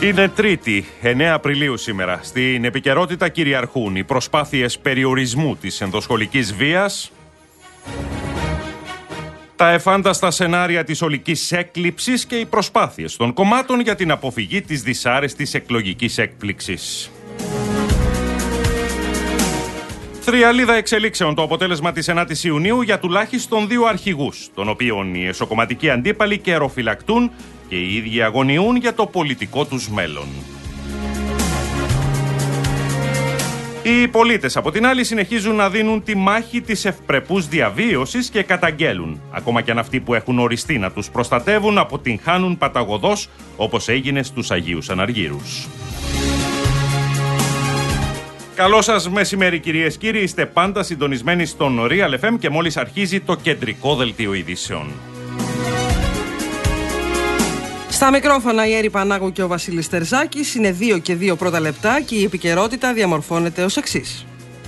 Είναι Τρίτη, 9 Απριλίου σήμερα. Στην επικαιρότητα κυριαρχούν οι προσπάθειες περιορισμού της ενδοσχολικής βίας, τα εφάνταστα σενάρια της ολικής έκλειψης και οι προσπάθειες των κομμάτων για την αποφυγή της δυσάρεστης εκλογικής έκπληξης. Θριαλίδα εξελίξεων το αποτέλεσμα της 9ης Ιουνίου για τουλάχιστον 2 αρχηγούς, των οποίων οι εσωκομματικοί αντίπαλοι καιροφυλακτούν και οι ίδιοι αγωνιούν για το πολιτικό τους μέλλον. Οι πολίτες από την άλλη συνεχίζουν να δίνουν τη μάχη της ευπρεπούς διαβίωσης και καταγγέλουν, ακόμα και αν αυτοί που έχουν οριστεί να τους προστατεύουν αποτυγχάνουν παταγωδώς, όπως έγινε στους Αγίους Αναργύρους. Καλό σας μεσημέρι κυρίες κύριοι, είστε πάντα συντονισμένοι στον Real FM και μόλις αρχίζει το κεντρικό δελτίο ειδήσεων. Στα μικρόφωνα η Έρη Πανάγου και ο Βασίλης Τερζάκης. Είναι 2 και 2 πρώτα λεπτά και η επικαιρότητα διαμορφώνεται ως εξής.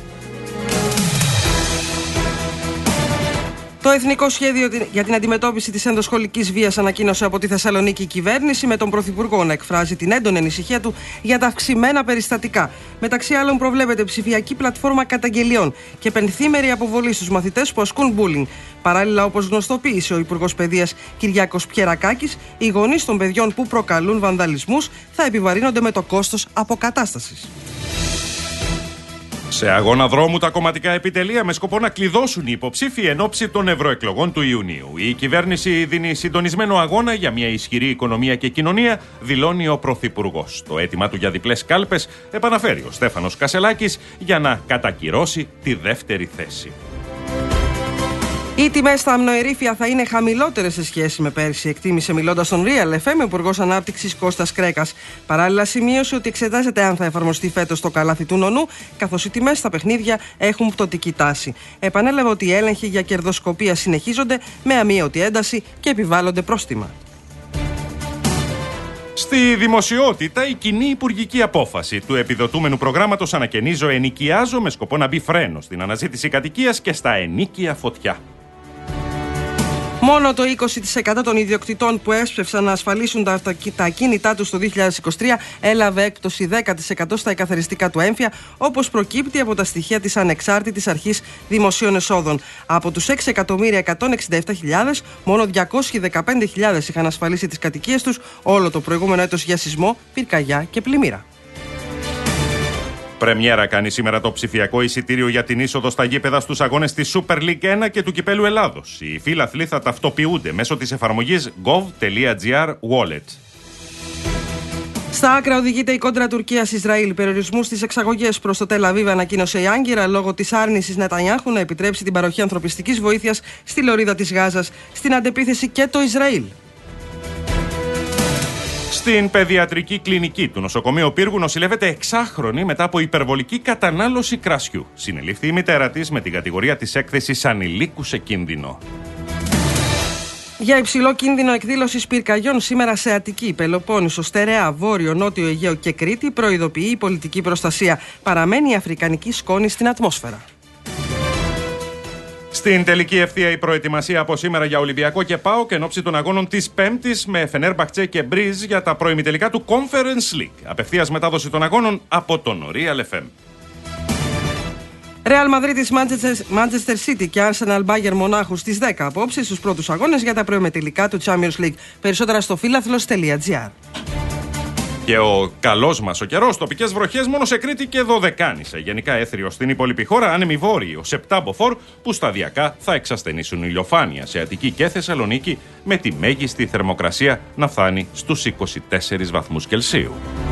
Το Εθνικό Σχέδιο για την Αντιμετώπιση της Ενδοσχολικής Βίας ανακοίνωσε από τη Θεσσαλονίκη η κυβέρνηση, με τον Πρωθυπουργό να εκφράζει την έντονη ανησυχία του για τα αυξημένα περιστατικά. Μεταξύ άλλων, προβλέπεται ψηφιακή πλατφόρμα καταγγελιών και πενθήμερη αποβολή στους μαθητές που ασκούν bullying. Παράλληλα, όπως γνωστοποίησε ο Υπουργός Παιδείας Κυριάκος Πιερακάκης, οι γονείς των παιδιών που προκαλούν βανδαλισμούς θα επιβαρύνονται με το κόστος αποκατάστασης. Σε αγώνα δρόμου τα κομματικά επιτελεία με σκοπό να κλειδώσουν οι υποψήφοι εν ώψη των ευρωεκλογών του Ιουνίου. Η κυβέρνηση δίνει συντονισμένο αγώνα για μια ισχυρή οικονομία και κοινωνία, δηλώνει ο Πρωθυπουργός. Το αίτημα του για διπλές κάλπες επαναφέρει ο Στέφανος Κασελάκης για να κατακυρώσει τη δεύτερη θέση. Οι τιμές στα αμνοερήφια θα είναι χαμηλότερες σε σχέση με πέρσι, εκτίμησε μιλώντας στον Real FM ο Υπουργός Ανάπτυξης Κώστας Κρέκας. Παράλληλα, σημείωσε ότι εξετάζεται αν θα εφαρμοστεί φέτος το καλάθι του νονού, καθώς οι τιμές στα παιχνίδια έχουν πτωτική τάση. Επανέλαβε ότι οι έλεγχοι για κερδοσκοπία συνεχίζονται με αμείωτη ένταση και επιβάλλονται πρόστιμα. Στη δημοσιότητα, η κοινή υπουργική απόφαση του επιδοτούμενου προγράμματος Ανακαινίζω Ενοικιάζω με σκοπό να μπει φρένο στην αναζήτηση κατοικίας και στα ενίκια φωτιά. Μόνο το 20% των ιδιοκτητών που έσπευσαν να ασφαλίσουν τα ακίνητά τους το 2023 έλαβε έκπτωση 10% στα εκαθαριστικά του έμφυα, όπως προκύπτει από τα στοιχεία της Ανεξάρτητης Αρχής Δημοσίων Εσόδων. Από τους 6.167.000, μόνο 215.000 είχαν ασφαλίσει τις κατοικίες τους όλο το προηγούμενο έτος για σεισμό, πυρκαγιά και πλημμύρα. Πρεμιέρα κάνει σήμερα το ψηφιακό εισιτήριο για την είσοδο στα γήπεδα στους αγώνες της Super League 1 και του Κυπέλλου Ελλάδος. Οι φίλαθλοι θα ταυτοποιούνται μέσω της εφαρμογής gov.gr Wallet. Στα άκρα οδηγείται η κόντρα Τουρκίας-Ισραήλ. Περιορισμούς στις εξαγωγές προς το Τελ Αβίβ ανακοίνωσε η Άγκυρα λόγω της άρνησης Νετανιάχου να επιτρέψει την παροχή ανθρωπιστικής βοήθειας στη λωρίδα της Γάζας. Στην αντεπίθεση και το Ισραήλ. Στην παιδιατρική κλινική του νοσοκομείου Πύργου νοσηλεύεται 6χρονη μετά από υπερβολική κατανάλωση κρασιού. Συνελήφθη η μητέρα της με την κατηγορία της έκθεσης ανηλίκου σε κίνδυνο. Για υψηλό κίνδυνο εκδήλωσης πυρκαγιών σήμερα σε Αττική, Πελοπόννησο, Στερεά, Βόρειο, Νότιο Αιγαίο και Κρήτη προειδοποιεί η πολιτική προστασία. Παραμένει η αφρικανική σκόνη στην ατμόσφαιρα. Στην τελική ευθεία η προετοιμασία από σήμερα για Ολυμπιακό και ΠΑΟΚ εν ώψη των αγώνων της Πέμπτης με Φενέρμπαχτσε και Μπρίζ για τα προημιτελικά του Conference League. Απευθείας μετάδοση των αγώνων από τον Real FM. Real Madrid, Manchester City και Arsenal Bayern Μονάχου στις 10 απόψε στους πρώτους αγώνες για τα προημιτελικά του Champions League. Περισσότερα στο φίλαθλος.gr. Και ο καλός μας ο καιρός, τοπικές βροχές μόνο σε Κρήτη και Δωδεκάνησα. Γενικά έθριο στην υπόλοιπη χώρα, άνεμοι βόρειοι, ως 7 μποφόρ που σταδιακά θα εξασθενήσουν ηλιοφάνεια σε Αττική και Θεσσαλονίκη, με τη μέγιστη θερμοκρασία να φτάνει στους 24 βαθμούς Κελσίου.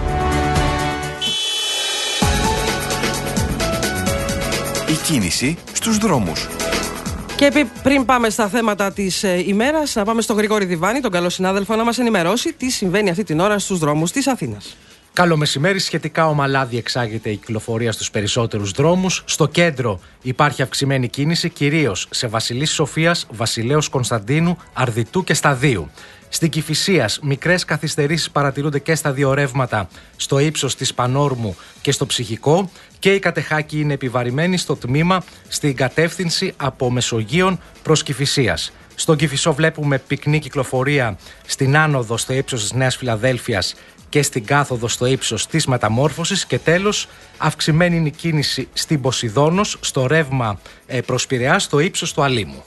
Η κίνηση στους δρόμους. Και πριν πάμε στα θέματα της ημέρας, να πάμε στον Γρηγόρη Διβάνη, τον καλό συνάδελφο, να μας ενημερώσει τι συμβαίνει αυτή την ώρα στους δρόμους της Αθήνας. Καλό μεσημέρι. Σχετικά ομαλά διεξάγεται η κυκλοφορία στους περισσότερους δρόμους. Στο κέντρο υπάρχει αυξημένη κίνηση, κυρίως σε Βασιλής Σοφίας, Βασιλέως Κωνσταντίνου, Αρδιτού και Σταδίου. Στην Κηφισίας, μικρές καθυστερήσεις παρατηρούνται και στα δύο ρεύματα, στο ύψος της Πανόρμου και στο Ψυχικό, και η Κατεχάκη είναι επιβαρημένη στο τμήμα στην κατεύθυνση από Μεσογείων προς Κηφισίας. Στον Κηφισό βλέπουμε πυκνή κυκλοφορία στην άνοδο στο ύψος της Νέας Φιλαδέλφειας και στην κάθοδο στο ύψος της Μεταμόρφωσης. Και τέλος, αυξημένη είναι η κίνηση στην Ποσειδώνος, στο ρεύμα προς Πειραιά, στο ύψος του Αλήμου.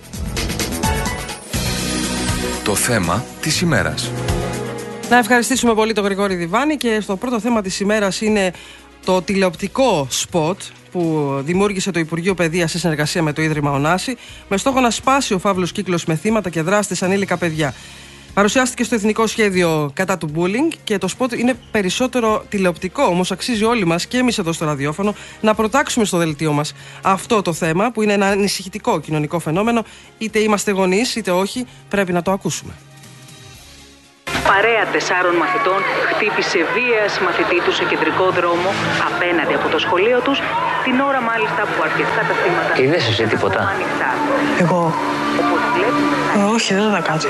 Το θέμα της ημέρας. Να ευχαριστήσουμε πολύ τον Γρηγόρη Διβάνη, και στο πρώτο θέμα της ημέρας είναι το τηλεοπτικό σποτ που δημιούργησε το Υπουργείο Παιδείας σε συνεργασία με το Ίδρυμα Ωνάση, με στόχο να σπάσει ο φαύλος κύκλος με θύματα και δράστες ανήλικα παιδιά. Παρουσιάστηκε στο Εθνικό Σχέδιο κατά του bullying και το σποτ είναι περισσότερο τηλεοπτικό, όμως αξίζει όλοι μας και εμείς εδώ στο ραδιόφωνο να προτάξουμε στο δελτίο μας αυτό το θέμα, που είναι ένα ανησυχητικό κοινωνικό φαινόμενο. Είτε είμαστε γονείς είτε όχι, πρέπει να το ακούσουμε. Παρέα 4 μαθητών χτύπησε βία μαθητή του σε κεντρικό δρόμο απέναντι από το σχολείο τους, την ώρα μάλιστα που αρκετά τα θύματα. Είδες εσύ τίποτα? Εγώ? Όπως βλέπουμε, όχι, δεν θα κάτι.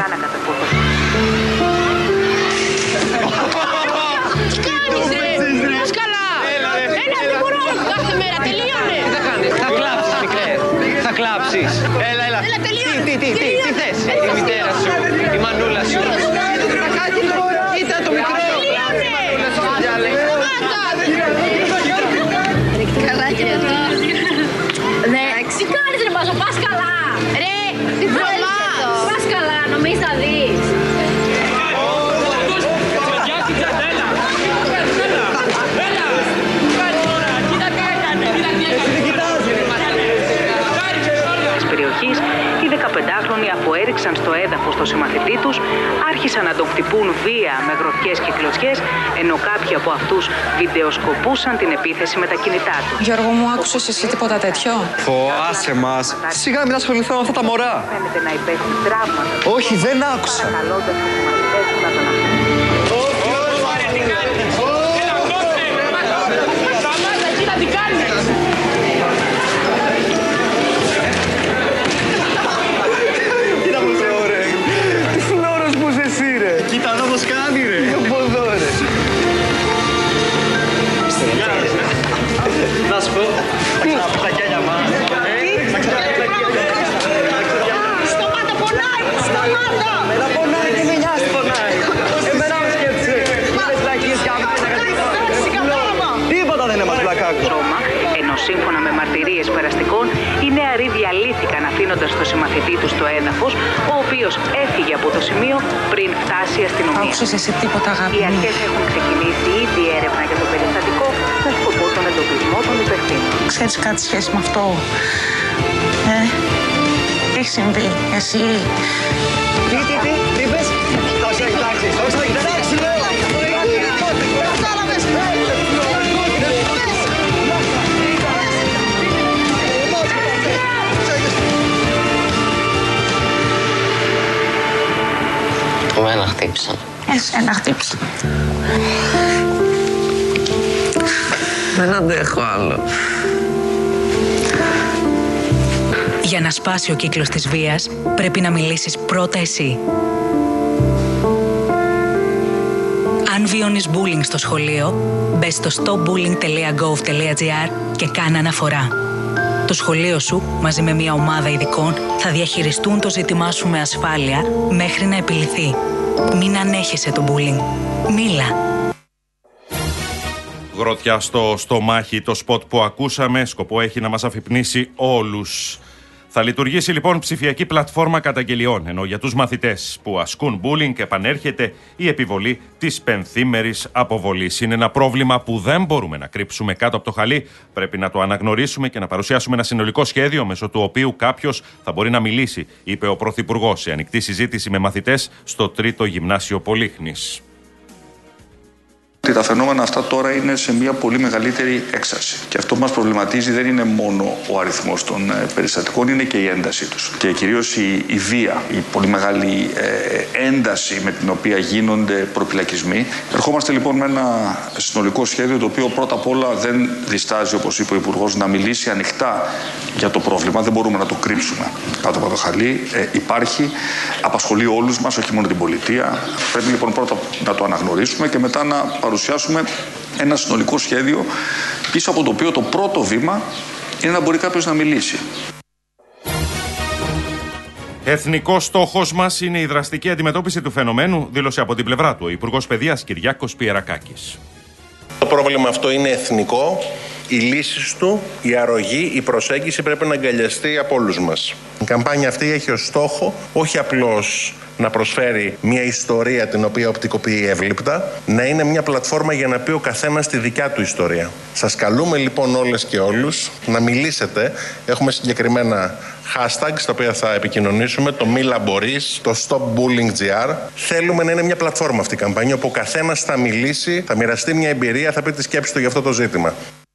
Τι κάνεις ρε, πας καλά. Ένα δεν μπορώ κάθε μέρα, τελείωνε. Τι θα κάνεις, θα κλάψεις μικρέ, θα κλάψεις. Έλα. Τι θες, η μητέρα σου, η μανούλα σου. Κοίτα το μικρό. Καλά και αυτό. Ναι, τι κάνεις ρε Πάσο, πας καλά. Ρε, τι τρελά. Πας καλά, νομίζεις θα δεις. Περιοχής, οι 15χρονοι αποέριξαν στο έδαφος το συμμαθητή τους, άρχισαν να τον χτυπούν βία με γροθιές και κλωτσιές, ενώ κάποιοι από αυτούς βιντεοσκοπούσαν την επίθεση με τα κινητά τους. Γιώργο μου, άκουσες εσύ τίποτα τέτοιο? Άσε μας, σιγά μην ασχοληθώ με αυτά τα μωρά. Φαίνεται να υπέχει τραύματα. Όχι, δεν άκουσα. Παρακαλώντας τους συμμαθητές να τον αφήσουν. Να σου πω, τα κέλια μας. Σταμάτα, πονάει, σταμάτα. Εμένα πονάει και με νοιάζει πονάει. Εμένα μου σκέφτεσαι. Μάλες πλακίες για μένα. Τίποτα δεν είναι μας πλακάκο. Ενώ σύμφωνα με μαρτυρίες περαστικών, οι νεαροί διαλύθηκαν αφήνοντας το συμμαθητή τους στο έδαφος, ο οποίος έφυγε από το σημείο πριν φτάσει η αστυνομία. Άκουσες εσύ τίποτα, αγάπη Οι μου? αρχές έχουν ξεκινήσει ήδη έρευνα για το περιστατικό με σκοπό τον εντοπισμό των υπευθύνων. Ξέρεις κάτι σχέση με αυτό? Τι έχει συμβεί, εσύ? Τι είπες? Εντάξει, λέω. Εμένα χτύπησαν. Εσένα χτύπησαν. Δεν αντέχω άλλο. Για να σπάσει ο κύκλος της βίας, πρέπει να μιλήσεις πρώτα εσύ. Αν βιώνεις bullying στο σχολείο, μπες στο stopbullying.gov.gr και κάνε αναφορά. Το σχολείο σου, μαζί με μια ομάδα ειδικών, θα διαχειριστούν το ζήτημά σου με ασφάλεια μέχρι να επιλυθεί. Μην ανέχεσαι το bullying. Μίλα. Γροθιά στο στομάχι, το σποτ που ακούσαμε, σκοπό έχει να μας αφυπνίσει όλους. Θα λειτουργήσει λοιπόν ψηφιακή πλατφόρμα καταγγελιών, ενώ για τους μαθητές που ασκούν bullying επανέρχεται η επιβολή της πενθήμερης αποβολής. Είναι ένα πρόβλημα που δεν μπορούμε να κρύψουμε κάτω από το χαλί. Πρέπει να το αναγνωρίσουμε και να παρουσιάσουμε ένα συνολικό σχέδιο μέσω του οποίου κάποιος θα μπορεί να μιλήσει, είπε ο Πρωθυπουργός σε ανοιχτή συζήτηση με μαθητές στο 3ο Γυμνάσιο Πολύχνης. Τα φαινόμενα αυτά τώρα είναι σε μια πολύ μεγαλύτερη έξαρση. Και αυτό που μας προβληματίζει δεν είναι μόνο ο αριθμός των περιστατικών, είναι και η έντασή τους. Και κυρίως η βία, η πολύ μεγάλη ένταση με την οποία γίνονται προπυλακισμοί. Ερχόμαστε λοιπόν με ένα συνολικό σχέδιο, το οποίο πρώτα απ' όλα δεν διστάζει, όπως είπε ο Υπουργός, να μιλήσει ανοιχτά για το πρόβλημα. Δεν μπορούμε να το κρύψουμε κάτω από το χαλί. Υπάρχει, απασχολεί όλους μας, όχι μόνο την πολιτεία. Πρέπει λοιπόν πρώτα να το αναγνωρίσουμε και μετά να παρουσιάσουμε ένα συνολικό σχέδιο, πίσω από το οποίο το πρώτο βήμα είναι να μπορεί κάποιος να μιλήσει. Εθνικός στόχος μας είναι η δραστική αντιμετώπιση του φαινομένου, δήλωσε από την πλευρά του ο Υπουργός Παιδείας Κυριάκος Πιερακάκης. Το πρόβλημα αυτό είναι εθνικό. Οι λύσεις του, η αρρωγή, η προσέγγιση πρέπει να αγκαλιαστεί από όλους μας. Η καμπάνια αυτή έχει ως στόχο όχι απλώς να προσφέρει μια ιστορία την οποία οπτικοποιεί εύληπτα, να είναι μια πλατφόρμα για να πει ο καθένας τη δικιά του ιστορία. Σας καλούμε λοιπόν όλες και όλους να μιλήσετε. Έχουμε συγκεκριμένα hashtags τα οποία θα επικοινωνήσουμε, το Μίλα Μπορείς, το Stop Bullying GR. Θέλουμε να είναι μια πλατφόρμα αυτή η καμπάνια όπου ο καθένας θα μιλήσει, θα μοιραστεί μια εμπειρία, θα πει τη σκέψη του για αυτό το ζήτημα.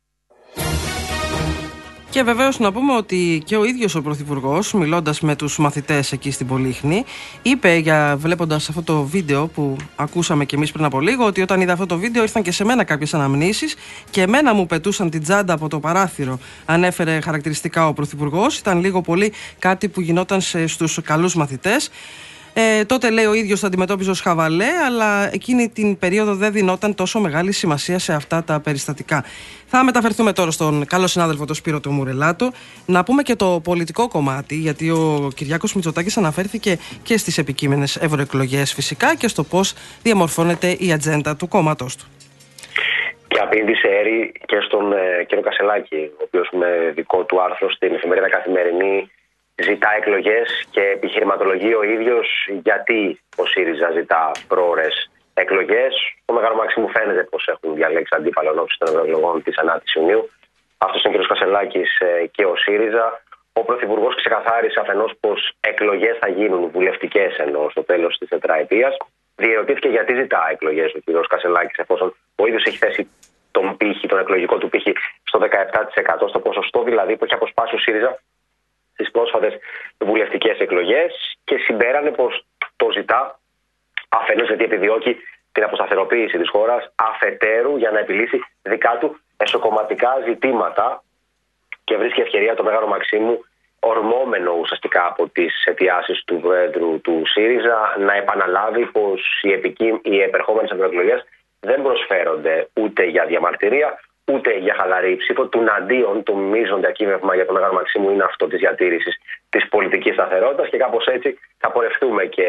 Και βεβαίως να πούμε ότι και ο ίδιος ο Πρωθυπουργός, μιλώντας με τους μαθητές εκεί στην Πολύχνη, είπε, βλέποντας αυτό το βίντεο που ακούσαμε κι εμείς πριν από λίγο, ότι όταν είδα αυτό το βίντεο ήρθαν και σε μένα κάποιες αναμνήσεις και εμένα μου πετούσαν την τσάντα από το παράθυρο. Ανέφερε χαρακτηριστικά ο Πρωθυπουργός. Ήταν λίγο πολύ κάτι που γινόταν στους καλούς μαθητές. Τότε, λέει, ο ίδιος το αντιμετώπιζε ως χαβαλέ, αλλά εκείνη την περίοδο δεν δινόταν τόσο μεγάλη σημασία σε αυτά τα περιστατικά. Θα μεταφερθούμε τώρα στον καλό συνάδελφο τον Σπύρο τον Μουρελάτο. Να πούμε και το πολιτικό κομμάτι, γιατί ο Κυριάκος Μητσοτάκης αναφέρθηκε και στις επικείμενες ευρωεκλογές φυσικά και στο πώς διαμορφώνεται η ατζέντα του κόμματος του. Και απήντησε Έρη και στον κύριο Κασελάκη, ο οποίος με δικό του άρθρο στην εφημερίδα Καθημερινή ζητά εκλογές και επιχειρηματολογεί ο ίδιος γιατί ο ΣΥΡΙΖΑ ζητά πρόωρες εκλογές. Το Μέγαρο Μαξίμου φαίνεται πως έχουν διαλέξει αντίπαλο ενόψει των ευρωεκλογών της 9ης Ιουνίου. Αυτός είναι ο κ. Κασελάκης και ο ΣΥΡΙΖΑ. Ο Πρωθυπουργός ξεκαθάρισε αφενός πως εκλογές θα γίνουν, βουλευτικές ενώ, στο τέλος της τετραετίας. Διερωτήθηκε γιατί ζητά εκλογές ο κ. Κασελάκης, εφόσον ο ίδιος έχει θέσει τον πύχη, τον εκλογικό του πύχη στο 17%, στο ποσοστό δηλαδή που έχει αποσπάσει ο ΣΥΡΙΖΑ στις πρόσφατες βουλευτικές εκλογές, και συμπέρανε πως το ζητά αφενός γιατί επιδιώκει την αποσταθεροποίηση της χώρας, αφετέρου για να επιλύσει δικά του εσωκομματικά ζητήματα και βρίσκει ευκαιρία το Μέγαρο Μαξίμου, ορμόμενο ουσιαστικά από τις αιτιάσεις του Προέδρου του ΣΥΡΙΖΑ, να επαναλάβει πως οι επερχόμενες ευρωεκλογές δεν προσφέρονται ούτε για διαμαρτυρία ούτε για χαλαρή ψήφο. Τουναντίον, το μείζον διακύβευμα για το Μέγαρο Μαξίμου είναι αυτό της διατήρησης της πολιτικής σταθερότητας, και κάπως έτσι θα πορευτούμε και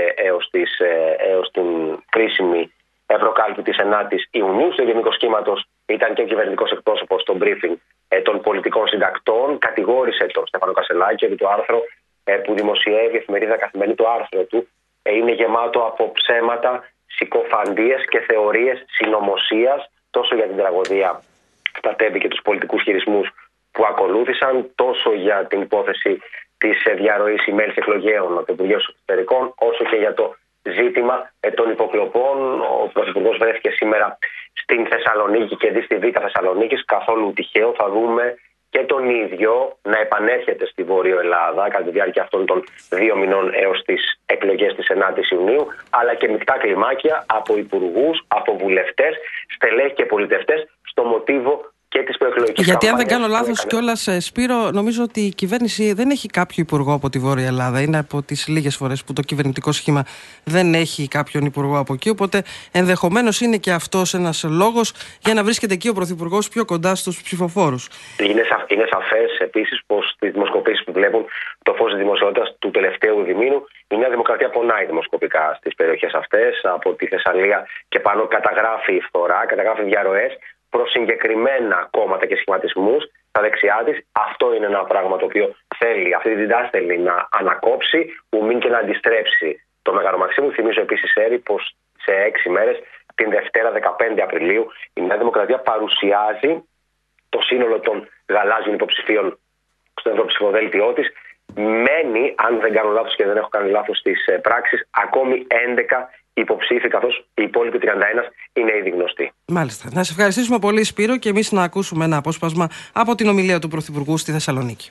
έως την κρίσιμη ευρωκάλπη της 9ης Ιουνίου. Στο γενικό σχήματος ήταν και ο κυβερνητικός εκπρόσωπος στο briefing των πολιτικών συντακτών. Κατηγόρησε τον Στέφανο Κασελάκη ότι το άρθρο που δημοσιεύει η εφημερίδα Καθημερινή, το άρθρο του, είναι γεμάτο από ψέματα, συκοφαντίες και θεωρίες συνωμοσίας, τόσο για την τραγωδία στα Τέμπη και τους πολιτικούς χειρισμούς που ακολούθησαν, τόσο για την υπόθεση της διαρροής email εκλογέων από το Υπουργείο Εξωτερικών, όσο και για το ζήτημα των υποκλοπών. Ο Πρωθυπουργός βρέθηκε σήμερα στην Θεσσαλονίκη και δει στη Β' Θεσσαλονίκης. Καθόλου τυχαίο, θα δούμε και τον ίδιο να επανέρχεται στη Βόρειο Ελλάδα κατά τη διάρκεια αυτών των 2 μηνών έως τις εκλογές της 9ης Ιουνίου, αλλά και μεικτά κλιμάκια από υπουργούς, από βουλευτές, στελέχη και πολιτευτές στο μοτίβο και της προεκλογικής Γιατί καμπάνιας. αν δεν κάνω λάθος κιόλας, Σπύρο, νομίζω ότι η κυβέρνηση δεν έχει κάποιο υπουργό από τη Βόρεια Ελλάδα. Είναι από τις λίγες φορές που το κυβερνητικό σχήμα δεν έχει κάποιον υπουργό από εκεί. Οπότε ενδεχομένως είναι και αυτός ένας λόγος για να βρίσκεται εκεί ο Πρωθυπουργός πιο κοντά στους ψηφοφόρους. Είναι σαφές επίσης πως στις δημοσκοπήσεις που βλέπουν το φως της δημοσιότητας του τελευταίου διμήνου, η Νέα Δημοκρατία πονάει δημοσκοπικά στις περιοχές αυτές. Από τη Θεσσαλία και πάνω καταγράφει φθορά, καταγράφει διαρροές προς συγκεκριμένα κόμματα και σχηματισμούς στα δεξιά της. Αυτό είναι ένα πράγμα το οποίο θέλει, αυτή την τάση θέλει να ανακόψει, που μην και να αντιστρέψει το Μέγαρο Μαξίμου. Θυμίζω επίσης, Έρη, πως σε 6 μέρες, την Δευτέρα 15 Απριλίου, η Νέα Δημοκρατία παρουσιάζει το σύνολο των γαλάζιων υποψηφίων στο ευρωψηφοδέλτιό της. Μένει, αν δεν κάνω λάθος και δεν έχω κάνει λάθος στις πράξεις, ακόμη 11 υποψήφοι, καθώς οι υπόλοιποι 31 είναι ήδη γνωστοί. Μάλιστα. Να σε ευχαριστήσουμε πολύ, Σπύρο, και εμείς να ακούσουμε ένα απόσπασμα από την ομιλία του Πρωθυπουργού στη Θεσσαλονίκη.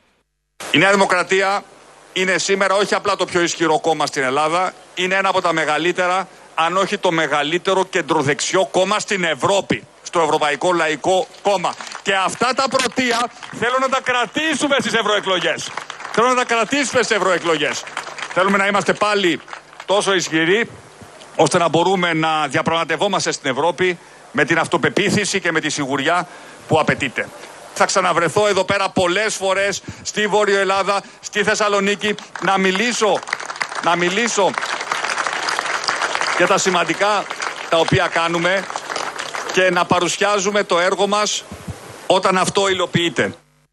Η Νέα Δημοκρατία είναι σήμερα όχι απλά το πιο ισχυρό κόμμα στην Ελλάδα, είναι ένα από τα μεγαλύτερα, αν όχι το μεγαλύτερο κεντροδεξιό κόμμα στην Ευρώπη, στο Ευρωπαϊκό Λαϊκό Κόμμα. Και αυτά τα πρωτεία θέλω να τα κρατήσουμε στις ευρωεκλογές. Θέλουμε να είμαστε πάλι τόσο ισχυροί, ώστε να μπορούμε να διαπραγματευόμαστε στην Ευρώπη με την αυτοπεποίθηση και με τη σιγουριά που απαιτείται. Θα ξαναβρεθώ εδώ πέρα πολλές φορές στη Βόρειο Ελλάδα, στη Θεσσαλονίκη, να μιλήσω για τα σημαντικά τα οποία κάνουμε και να παρουσιάζουμε το έργο μας όταν αυτό υλοποιείται.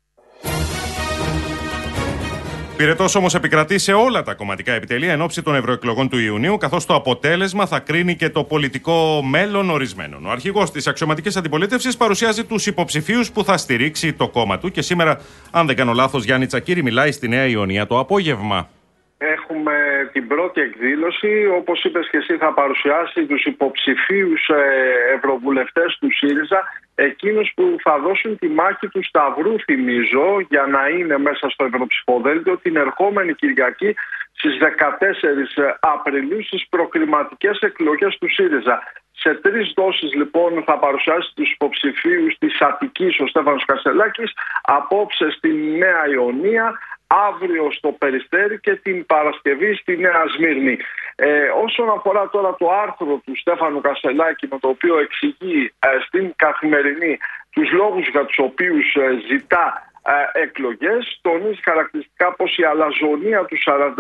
Πυρετός όμως επικρατεί σε όλα τα κομματικά επιτελεία εν ώψη των ευρωεκλογών του Ιουνίου, καθώς το αποτέλεσμα θα κρίνει και το πολιτικό μέλλον ορισμένων. Ο αρχηγός της αξιωματικής αντιπολίτευσης παρουσιάζει τους υποψηφίους που θα στηρίξει το κόμμα του και σήμερα, αν δεν κάνω λάθος, Γιάννη Τσακίρη μιλάει στη Νέα Ιωνία το απόγευμα. Έχουμε την πρώτη εκδήλωση, όπως είπες και εσύ, θα παρουσιάσει τους υποψηφίους ευρωβουλευτές του ΣΥΡΙΖΑ, εκείνους που θα δώσουν τη μάχη του Σταυρού, θυμίζω, για να είναι μέσα στο ευρωψηφοδέλτιο την ερχόμενη Κυριακή στις 14 Απριλίου στις προκριματικές εκλογές του ΣΥΡΙΖΑ. Σε 3 δόσεις λοιπόν θα παρουσιάσει τους υποψηφίους της Αττικής ο Στέφανος Κασελάκης, απόψε στη Νέα Ιωνία, αύριο στο Περιστέρι και την Παρασκευή στη Νέα Σμύρνη. Όσον αφορά τώρα το άρθρο του Στέφανου Κασελάκη, με το οποίο εξηγεί στην Καθημερινή τους λόγους για τους οποίους ζητά εκλογές, τονίζει χαρακτηριστικά πως η αλαζονία του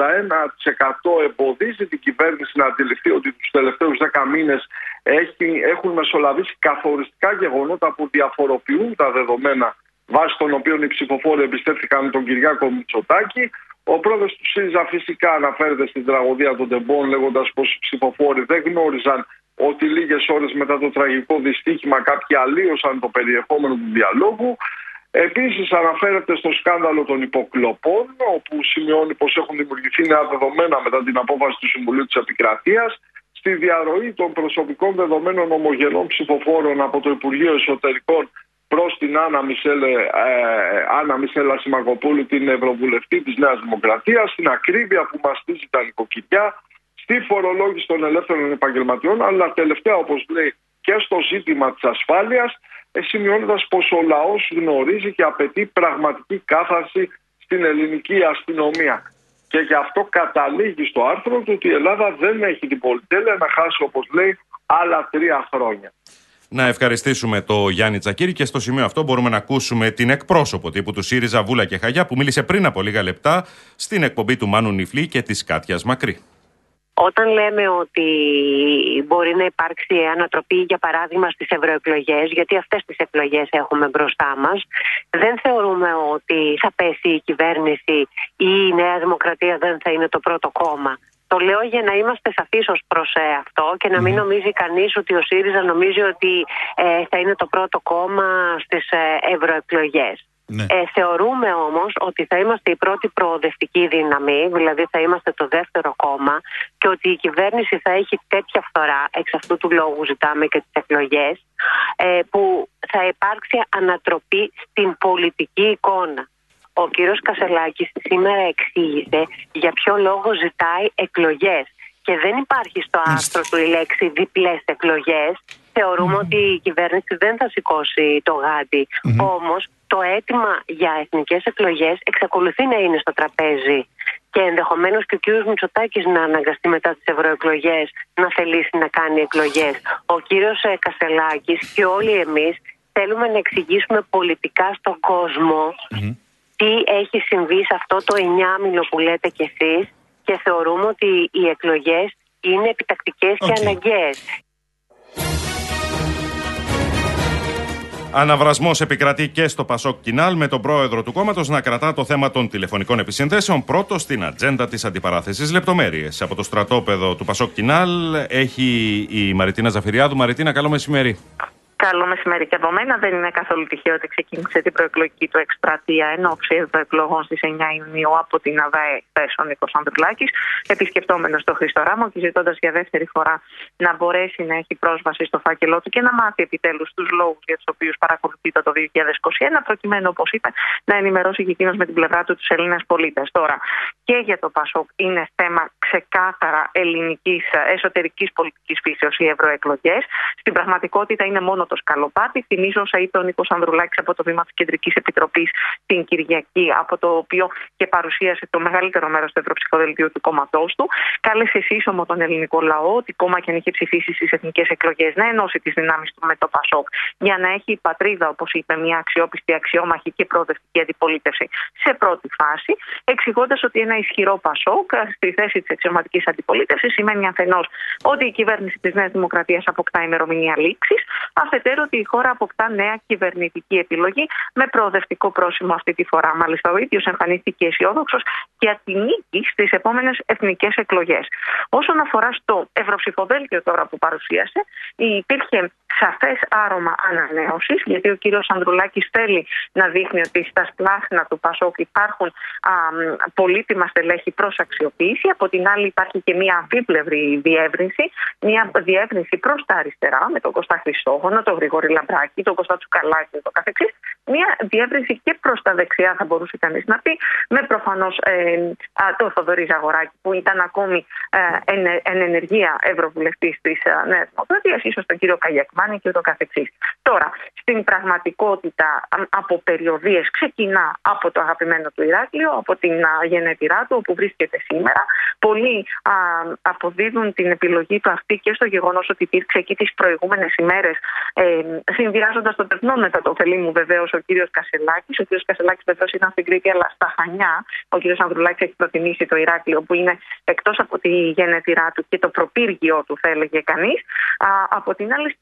41% εμποδίζει την κυβέρνηση να αντιληφθεί ότι τους τελευταίους 10 μήνες έχουν μεσολαβήσει καθοριστικά γεγονότα που διαφοροποιούν τα δεδομένα βάσει των οποίων οι ψηφοφόροι εμπιστεύτηκαν τον Κυριάκο Μητσοτάκη. Ο πρόεδρος του ΣΥΡΙΖΑ φυσικά αναφέρεται στην τραγωδία των τεμπών, λέγοντας πως οι ψηφοφόροι δεν γνώριζαν ότι λίγες ώρες μετά το τραγικό δυστύχημα κάποιοι αλλίωσαν το περιεχόμενο του διαλόγου. Επίσης αναφέρεται στο σκάνδαλο των υποκλοπών, όπου σημειώνει πως έχουν δημιουργηθεί νέα δεδομένα μετά την απόφαση του Συμβουλίου της Επικρατείας, στη διαρροή των προσωπικών δεδομένων ομογενών ψηφοφόρων από το Υπουργείο Εσωτερικών προς την Άννα Μισέλα Σιμακοπούλου, την Ευρωβουλευτή της Νέας Δημοκρατίας, στην ακρίβεια που μαστίζει τα νοικοκυριά, στη φορολόγηση των ελεύθερων επαγγελματιών, αλλά τελευταία, όπως λέει, και στο ζήτημα της ασφάλειας, σημειώνοντας πως ο λαός γνωρίζει και απαιτεί πραγματική κάθαρση στην ελληνική αστυνομία. Και γι' αυτό καταλήγει στο άρθρο του ότι η Ελλάδα δεν έχει την πολυτέλεια να χάσει, όπως λέει, άλλα 3 χρόνια. Να ευχαριστήσουμε το Γιάννη Τσακίρη και στο σημείο αυτό μπορούμε να ακούσουμε την εκπρόσωπο τύπου του ΣΥΡΙΖΑ Βούλα και Χαγιά που μίλησε πριν από λίγα λεπτά στην εκπομπή του Μάνου Νιφλή και της Κάτιας Μακρύ. Όταν λέμε ότι μπορεί να υπάρξει ανατροπή, για παράδειγμα, στις ευρωεκλογές, γιατί αυτές τις εκλογές έχουμε μπροστά μας, δεν θεωρούμε ότι θα πέσει η κυβέρνηση ή η Νέα Δημοκρατία δεν θα είναι το πρώτο κόμμα. Το λέω για να είμαστε σαφείς ως προς αυτό και να μην νομίζει κανείς ότι ο ΣΥΡΙΖΑ νομίζει ότι θα είναι το πρώτο κόμμα στις ευρωεκλογές. Ναι. Θεωρούμε όμως ότι θα είμαστε η πρώτη προοδευτική δύναμη, δηλαδή θα είμαστε το δεύτερο κόμμα και ότι η κυβέρνηση θα έχει τέτοια φθορά, εξ αυτού του λόγου ζητάμε και τις εκλογές, που θα υπάρξει ανατροπή στην πολιτική εικόνα. Ο κύριος Κασελάκης σήμερα εξήγησε για ποιο λόγο ζητάει εκλογές και δεν υπάρχει στο άρθρο του η λέξη διπλές εκλογές. Θεωρούμε ότι η κυβέρνηση δεν θα σηκώσει το γάντι. Όμως το αίτημα για εθνικές εκλογές εξακολουθεί να είναι στο τραπέζι και ενδεχομένως και ο κύριος Μητσοτάκης να αναγκαστεί μετά τις ευρωεκλογές να θελήσει να κάνει εκλογές. Ο κύριος Κασελάκης και όλοι εμείς θέλουμε να εξηγήσουμε πολιτικά στον κόσμο τι έχει συμβεί σε αυτό το 9μηνο που λέτε κι εσείς και θεωρούμε ότι οι εκλογές είναι επιτακτικές και αναγκαίες. Αναβρασμός επικρατεί και στο Πασόκ Κινάλ με τον πρόεδρο του κόμματος να κρατά το θέμα των τηλεφωνικών επισυνδέσεων πρώτο στην ατζέντα της αντιπαράθεσης. Λεπτομέρειες από το στρατόπεδο του Πασόκ Κινάλ έχει η Μαριτίνα Ζαφυριάδου. Μαριτίνα, καλό μεσημέρι. Καλό μεσημέρι και από μένα. Δεν είναι καθόλου τυχαίο ότι ξεκίνησε την προεκλογική του εκστρατεία εν ώψη ευρωεκλογών στις 9 Ιουνίου από την ΑΔΑΕ ο Νίκος Ανδρουλάκης, επισκεπτόμενος τον Χρήστο Ράμο και ζητώντας για δεύτερη φορά να μπορέσει να έχει πρόσβαση στο φάκελό του και να μάθει επιτέλους τους λόγους για τους οποίους παρακολουθεί το 2021, προκειμένου, όπως είπε, να ενημερώσει και εκείνος με την πλευρά του τους Έλληνες πολίτες. Τώρα, και για το ΠΑΣΟΚ είναι θέμα ξεκάθαρα ελληνικής εσωτερικής πολιτικής φύσεως οι ευρωεκλογές. Στην πραγματικότητα είναι μόνο το το σκαλοπάτι. Θυμίζω όσα είπε ο Νίκος Ανδρουλάκης από το βήμα της Κεντρικής Επιτροπής την Κυριακή, από το οποίο και παρουσίασε το μεγαλύτερο μέρος του ευρωψηφοδελτίου του κόμματός του. Κάλεσε σύσσωμο τον ελληνικό λαό, ότι κόμμα και αν είχε ψηφίσει στις εθνικές εκλογές, να ενώσει τις δυνάμεις του με το Πασόκ, για να έχει η πατρίδα, όπως είπε, μια αξιόπιστη, αξιόμαχη και προοδευτική αντιπολίτευση σε πρώτη φάση, εξηγώντας ότι ένα ισχυρό Πασόκ στη θέση της αξιωματικής αντιπολίτευσης σημαίνει αφενός ότι η κυβέρνηση της Νέας Δημοκρατίας αποκτά ημερομηνία λήξης, αφετέρου ότι η χώρα αποκτά νέα κυβερνητική επιλογή με προοδευτικό πρόσημο αυτή τη φορά. Μάλιστα, ο ίδιος εμφανίστηκε αισιόδοξος για τη νίκη στις επόμενες εθνικές εκλογές. Όσον αφορά στο ευρωψηφοδέλτιο τώρα που παρουσίασε, υπήρχε σαφές άρωμα ανανέωσης, γιατί ο κύριος Ανδρουλάκης θέλει να δείχνει ότι στα σπλάχνα του Πασόκ υπάρχουν πολύτιμα στελέχη προς αξιοποίηση. Από την άλλη υπάρχει και μια αμφίπλευρη διεύρυνση, μια διεύρυνση προς τα αριστερά με τον Κωστά Χρυσόγονο, τον Γρηγόρη Λαμπράκη, τον Κωστά Τσουκαλάκη και το καθεξής. Μια διεύρυνση και προς τα δεξιά θα μπορούσε κανείς να πει, με προφανώς τον Θοδωρή Ζαγοράκη που ήταν ακόμη εν ενεργεία ευρωβουλευτής της Νέας Δημοκρατίας, ίσως τον κύριο Καγιακμάνη και ούτω καθεξής. Τώρα, στην πραγματικότητα από περιοδίες ξεκινά από το αγαπημένο του Ηράκλειο, από την γενέτειρά του, όπου βρίσκεται σήμερα. Πολλοί αποδίδουν την επιλογή του αυτή και στο γεγονός ότι υπήρξε εκεί τις προηγούμενες ημέρες, συνδυάζοντας το τεχνόμετρο, το ωφελή μου βεβαίως, ο κύριος Κασελάκης. Ο κύριος Κασελάκης βεβαίως ήταν στην Κρήτη, αλλά στα Χανιά. Ο κύριος Ανδρουλάκης έχει προτιμήσει το Ηράκλειο, που είναι εκτός από τη γενέτειρά του και το προπύργιο του, θα έλεγε κανείς. Από την άλλη,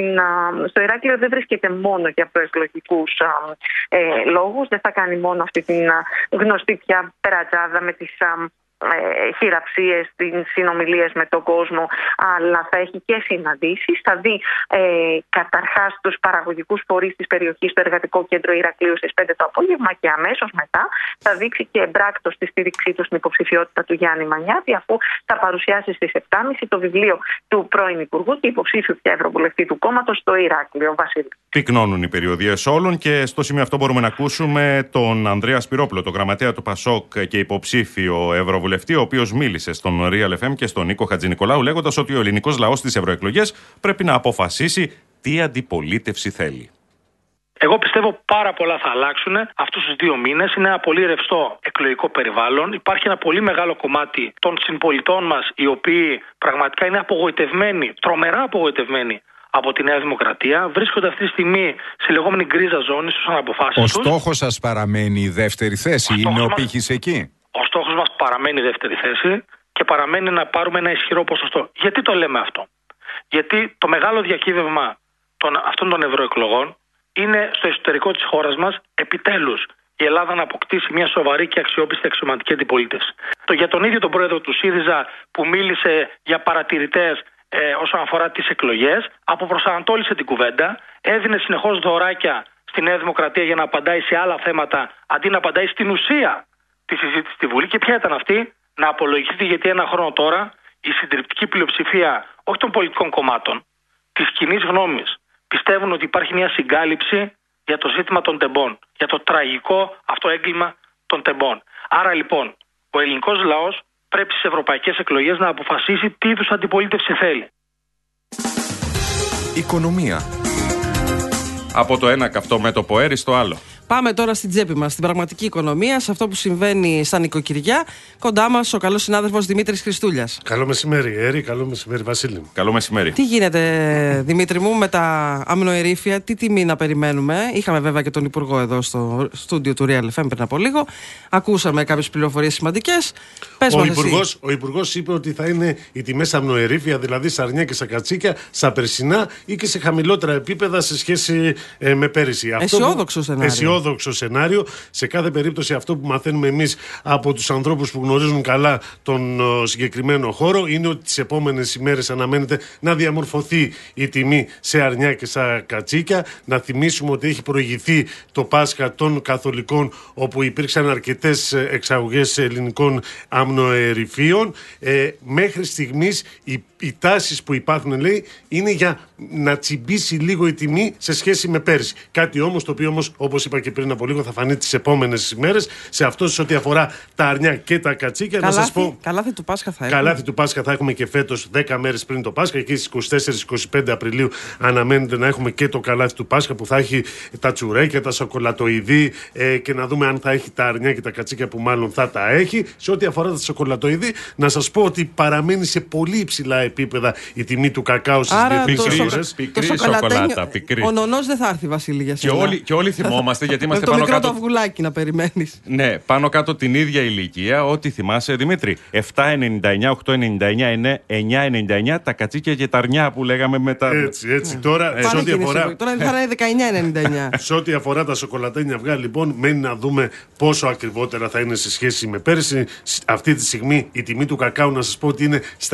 στο Ηράκλειο δεν βρίσκεται μόνο για προεκλογικούς λόγους. Δεν θα κάνει μόνο αυτή την γνωστή πια περατζάδα με τις χειραψίες, τις συνομιλίες με τον κόσμο, αλλά θα έχει και συναντήσεις. Θα δει καταρχάς τους παραγωγικούς φορείς της περιοχής, το Εργατικό Κέντρο Ηρακλείου στις 5 το απόγευμα, και αμέσως μετά θα δείξει και εμπράκτος τη στήριξή του στην υποψηφιότητα του Γιάννη Μανιάτη, αφού θα παρουσιάσει στις 7.30 το βιβλίο του πρώην Υπουργού και υποψήφιου πια Ευρωβουλευτή του κόμματος στο Ηράκλειο. Βασίλη. Πυκνώνουν οι περιοδίες όλων και στο σημείο αυτό μπορούμε να ακούσουμε τον Ανδρέα Σπυρόπουλο, τον γραμματέα του Πασόκ και υποψήφιο Ευρωβουλευτή, ο οποίος μίλησε στον Real FM και στον Νίκο Χατζηνικολάου, λέγοντας ότι ο ελληνικός λαός στις ευρωεκλογές πρέπει να αποφασίσει τι αντιπολίτευση θέλει. Εγώ πιστεύω πάρα πολλά θα αλλάξουν αυτούς τους 2 μήνες. Είναι ένα πολύ ρευστό εκλογικό περιβάλλον. Υπάρχει ένα πολύ μεγάλο κομμάτι των συμπολιτών μας, οι οποίοι πραγματικά είναι απογοητευμένοι, τρομερά απογοητευμένοι από τη Νέα Δημοκρατία. Βρίσκονται αυτή τη στιγμή σε λεγόμενη γκρίζα ζώνη στους αναποφάσεις τους. Ο στόχος σας παραμένει η δεύτερη θέση, είναι ο πύχης εκεί? Ο στόχος μας παραμένει η δεύτερη θέση και παραμένει να πάρουμε ένα ισχυρό ποσοστό. Γιατί το λέμε αυτό? Γιατί το μεγάλο διακύβευμα αυτών των ευρωεκλογών είναι στο εσωτερικό της χώρας μας, επιτέλους, η Ελλάδα να αποκτήσει μια σοβαρή και αξιόπιστη αξιωματική αντιπολίτευση. Για τον ίδιο τον πρόεδρο του ΣΥΡΙΖΑ που μίλησε για παρατηρητές όσον αφορά τις εκλογές, αποπροσανατόλισε την κουβέντα, έδινε συνεχώς δωράκια στη Νέα Δημοκρατία για να απαντάει σε άλλα θέματα, αντί να απαντάει στην ουσία τη συζήτηση στη Βουλή. Και ποια ήταν αυτή? Να απολογηθεί, γιατί ένα χρόνο τώρα η συντριπτική πλειοψηφία, όχι των πολιτικών κομμάτων, της κοινής γνώμης, πιστεύουν ότι υπάρχει μια συγκάλυψη για το ζήτημα των τεμπών, για το τραγικό αυτό έγκλημα των τεμπών. Άρα λοιπόν, ο ελληνικός λαός πρέπει στις ευρωπαϊκές εκλογές να αποφασίσει τι είδους αντιπολίτευση θέλει. Οικονομία. Από το ένα καυτό μέτωπο έρη στο άλλο. Πάμε τώρα στην τσέπη μας, στην πραγματική οικονομία, σε αυτό που συμβαίνει στα νοικοκυριά. Κοντά μας ο καλός συνάδελφος Δημήτρης Χριστούλιας. Καλό μεσημέρι, Έρη. Καλό μεσημέρι, Βασίλη. Καλό μεσημέρι. Τι γίνεται, Δημήτρη μου, με τα αμνοερήφια, τι τιμή να περιμένουμε? Είχαμε βέβαια και τον Υπουργό εδώ στο στούντιο του Real FM πριν από λίγο. Ακούσαμε κάποιες πληροφορίες σημαντικές. Ο Υπουργός είπε ότι θα είναι οι τιμές αμνοερήφια, δηλαδή στα αρνιά και στα κατσίκια, στα περσινά ή και σε χαμηλότερα επίπεδα σε σχέση με πέρυσι. Αισιόδοξο σενάριο. Σε κάθε περίπτωση, αυτό που μαθαίνουμε εμείς από τους ανθρώπους που γνωρίζουν καλά τον συγκεκριμένο χώρο είναι ότι τις επόμενες ημέρες αναμένεται να διαμορφωθεί η τιμή σε αρνιά και στα κατσίκια. Να θυμίσουμε ότι έχει προηγηθεί το Πάσχα των Καθολικών, όπου υπήρξαν αρκετές εξαγωγές ελληνικών αμνοερηφίων. Μέχρι στιγμής οι τάσεις που υπάρχουν, λέει, είναι για να τσιμπήσει λίγο η τιμή σε σχέση με πέρυσι. Κάτι όμως το οποίο, όπως είπα και και πριν από λίγο, θα φανεί τις επόμενες ημέρες. Σε αυτό σε ό,τι αφορά τα αρνιά και τα κατσίκια. Καλάθι, να σας πω, καλάθι του Πάσχα θα έχουμε. Καλάθι του Πάσχα θα έχουμε και φέτος 10 μέρες πριν το Πάσχα. Εκεί στις 24-25 Απριλίου αναμένεται να έχουμε και το καλάθι του Πάσχα που θα έχει τα τσουρέκια, τα σοκολατοειδή και να δούμε αν θα έχει τα αρνιά και τα κατσίκια που μάλλον θα τα έχει. Σε ό,τι αφορά τα σοκολατοειδή, να σας πω ότι παραμένει σε πολύ υψηλά επίπεδα η τιμή του κακάου στις διεθνείς αγορές. Πικρή σοκολάτα. Ο νονός δεν θα έρθει, Βασίλη, για σένα. Και όλοι θυμόμαστε γιατί είμαστε πάνω κάτω. Με το μικρό το αυγουλάκι να περιμένεις. Ναι, πάνω κάτω την ίδια ηλικία. Ό,τι θυμάσαι, Δημήτρη. 7,99, 8,99, 9,99 τα κατσίκια και τα αρνιά που λέγαμε μετά. Έτσι. Τώρα, σε ό,τι αφορά. Τώρα θα είναι 19,99. Σε ό,τι αφορά τα σοκολατένια αυγά, λοιπόν, μένει να δούμε πόσο ακριβότερα θα είναι σε σχέση με πέρυσι. Αυτή τη στιγμή η τιμή του κακάου, να σας πω ότι είναι στα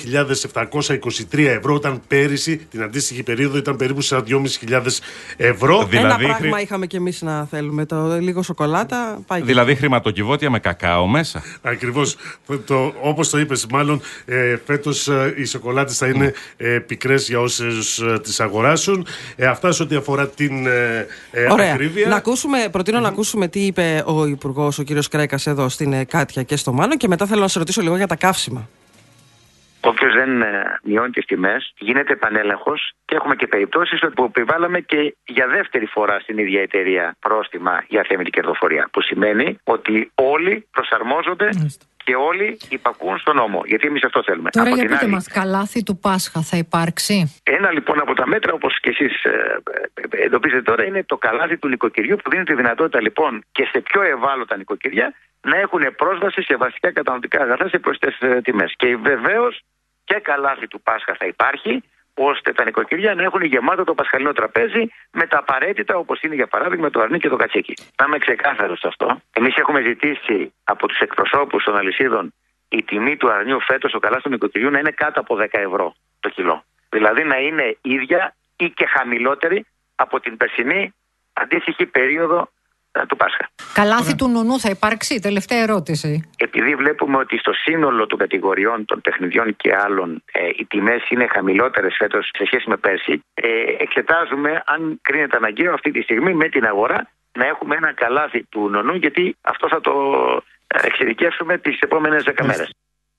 9.723 ευρώ, όταν πέρυσι την αντίστοιχη περίοδο ήταν περίπου στα 2.500 ευρώ. Ένα πράγμα είχαμε κι εμείς να θέλουμε. Το λίγο σοκολάτα πάει. Δηλαδή χρηματοκιβώτια με κακάο μέσα. Ακριβώς. Όπως το είπες, μάλλον φέτος οι σοκολάτες θα είναι πικρές για όσους τις αγοράσουν. Αυτά σε ό,τι αφορά την ακρίβεια. Προτείνω να ακούσουμε τι είπε ο Υπουργός, ο κύριος Κρέκας, εδώ στην Κάτια και στο Μάνο, και μετά θέλω να σε ρωτήσω λίγο για τα καύσιμα. Όποιος δεν μειώνει τις τιμές, γίνεται επανέλεγχος και έχουμε και περιπτώσεις που επιβάλαμε και για δεύτερη φορά στην ίδια εταιρεία πρόστιμα για αθέμητη κερδοφορία. Που σημαίνει ότι όλοι προσαρμόζονται και όλοι υπακούν στον νόμο. Γιατί εμείς αυτό θέλουμε. Τώρα για πείτε μας, καλάθι του Πάσχα θα υπάρξει? Ένα λοιπόν από τα μέτρα, όπως και εσείς εντοπίζετε τώρα, είναι το καλάθι του νοικοκυριού, που δίνει τη δυνατότητα λοιπόν και σε πιο ευάλωτα νοικοκυριά να έχουν πρόσβαση σε βασικά καταναλωτικά αγαθά σε προσιτές τιμές. Και βεβαίως και καλάθι του Πάσχα θα υπάρχει, ώστε τα νοικοκυριά να έχουν γεμάτο το πασχαλινό τραπέζι με τα απαραίτητα, όπως είναι για παράδειγμα το αρνί και το κατσίκι. Να είμαι ξεκάθαρος σε αυτό. Εμείς έχουμε ζητήσει από τους εκπροσώπους των αλυσίδων η τιμή του αρνιού φέτος, ο καλάθι του νοικοκυριού, να είναι κάτω από 10 ευρώ το κιλό. Δηλαδή να είναι ίδια ή και χαμηλότερη από την περσινή αντίστοιχη περίοδο του Πάσχα. Καλάθι του νουνού θα υπάρξει? Τελευταία ερώτηση. Επειδή βλέπουμε ότι στο σύνολο των κατηγοριών των παιχνιδιών και άλλων οι τιμές είναι χαμηλότερες φέτος σε σχέση με πέρσι, εξετάζουμε αν κρίνεται αναγκαίο αυτή τη στιγμή με την αγορά να έχουμε ένα καλάθι του νονού, γιατί αυτό θα το εξειδικεύσουμε τις επόμενες 10 μέρες.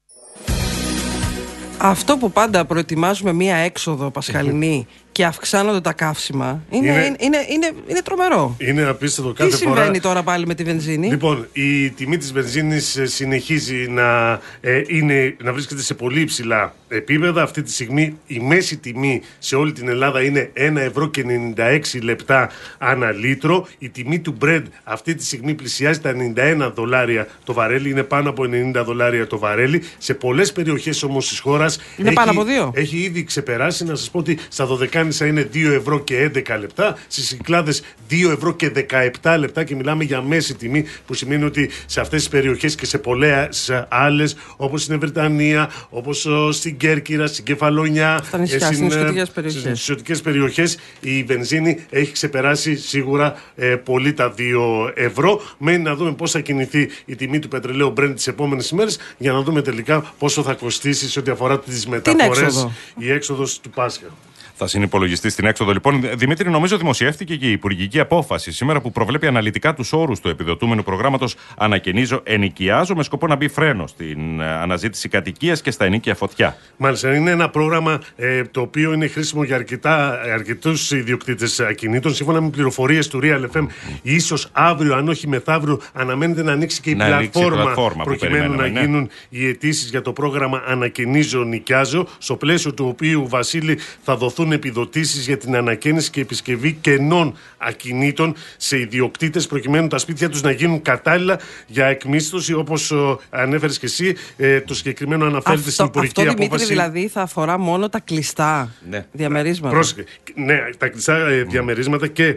Αυτό που πάντα προετοιμάζουμε μία έξοδο πασχαλινή και αυξάνονται τα καύσιμα είναι τρομερό. Είναι απίστευτο κάθε φορά. Τι συμβαίνει τώρα πάλι με τη βενζίνη? Λοιπόν, η τιμή της βενζίνης συνεχίζει να βρίσκεται σε πολύ υψηλά επίπεδα. Αυτή τη στιγμή η μέση τιμή σε όλη την Ελλάδα είναι 1 ευρώ και 96 λεπτά ανά λίτρο. Η τιμή του Brent αυτή τη στιγμή πλησιάζει τα 91 δολάρια το βαρέλι. Είναι πάνω από 90 δολάρια το βαρέλι. Σε πολλές περιοχές όμως της χώρας έχει ήδη ξεπεράσει. Να σας πω ότι στα Δωδεκάνησα είναι 2 ευρώ και 11 λεπτά. Στις Κυκλάδες 2 ευρώ και 17 λεπτά, και μιλάμε για μέση τιμή, που σημαίνει ότι σε αυτές τις περιοχές και σε πολλές άλλες, όπως στην Βρετανία, όπως στην Κέρκυρα, στην Κεφαλονιά, στις νησιωτικές περιοχές, η βενζίνη έχει ξεπεράσει σίγουρα πολύ τα 2 ευρώ. Μένει να δούμε πώς θα κινηθεί η τιμή του πετρελαίου Brent τις επόμενες ημέρες, για να δούμε τελικά πόσο θα κοστίσει σε ό,τι αφορά τις μεταφορές η έξοδος του Πάσχα. Θα συνυπολογιστεί στην έξοδο. Λοιπόν, Δημήτρη, νομίζω δημοσιεύτηκε και η υπουργική απόφαση σήμερα που προβλέπει αναλυτικά τους όρους του επιδοτούμενου προγράμματος Ανακαινίζω, Ενοικιάζω, με σκοπό να μπει φρένο στην αναζήτηση κατοικίας και στα ενίκια φωτιά. Μάλιστα, είναι ένα πρόγραμμα το οποίο είναι χρήσιμο για αρκετούς ιδιοκτήτες ακινήτων. Σύμφωνα με πληροφορίες του Real FM, ίσως αύριο, αν όχι μεθαύριο, αναμένεται να ανοίξει και η πλατφόρμα προκειμένου να γίνουν οι αιτήσεις για το πρόγραμμα Ανακαινίζω, Νοικιάζω, στο πλαίσιο του οποίου, Βασίλη, θα δοθούν επιδοτήσεις για την ανακαίνιση και επισκευή κενών ακινήτων σε ιδιοκτήτες, προκειμένου τα σπίτια τους να γίνουν κατάλληλα για εκμίσθωση, όπως ανέφερες και εσύ. Το συγκεκριμένο αναφέρεται στην υπουργική απόφαση. Αυτό, Δημήτρη, δηλαδή θα αφορά μόνο τα κλειστά διαμερίσματα. Πρόσεχε. Ναι, τα κλειστά διαμερίσματα, και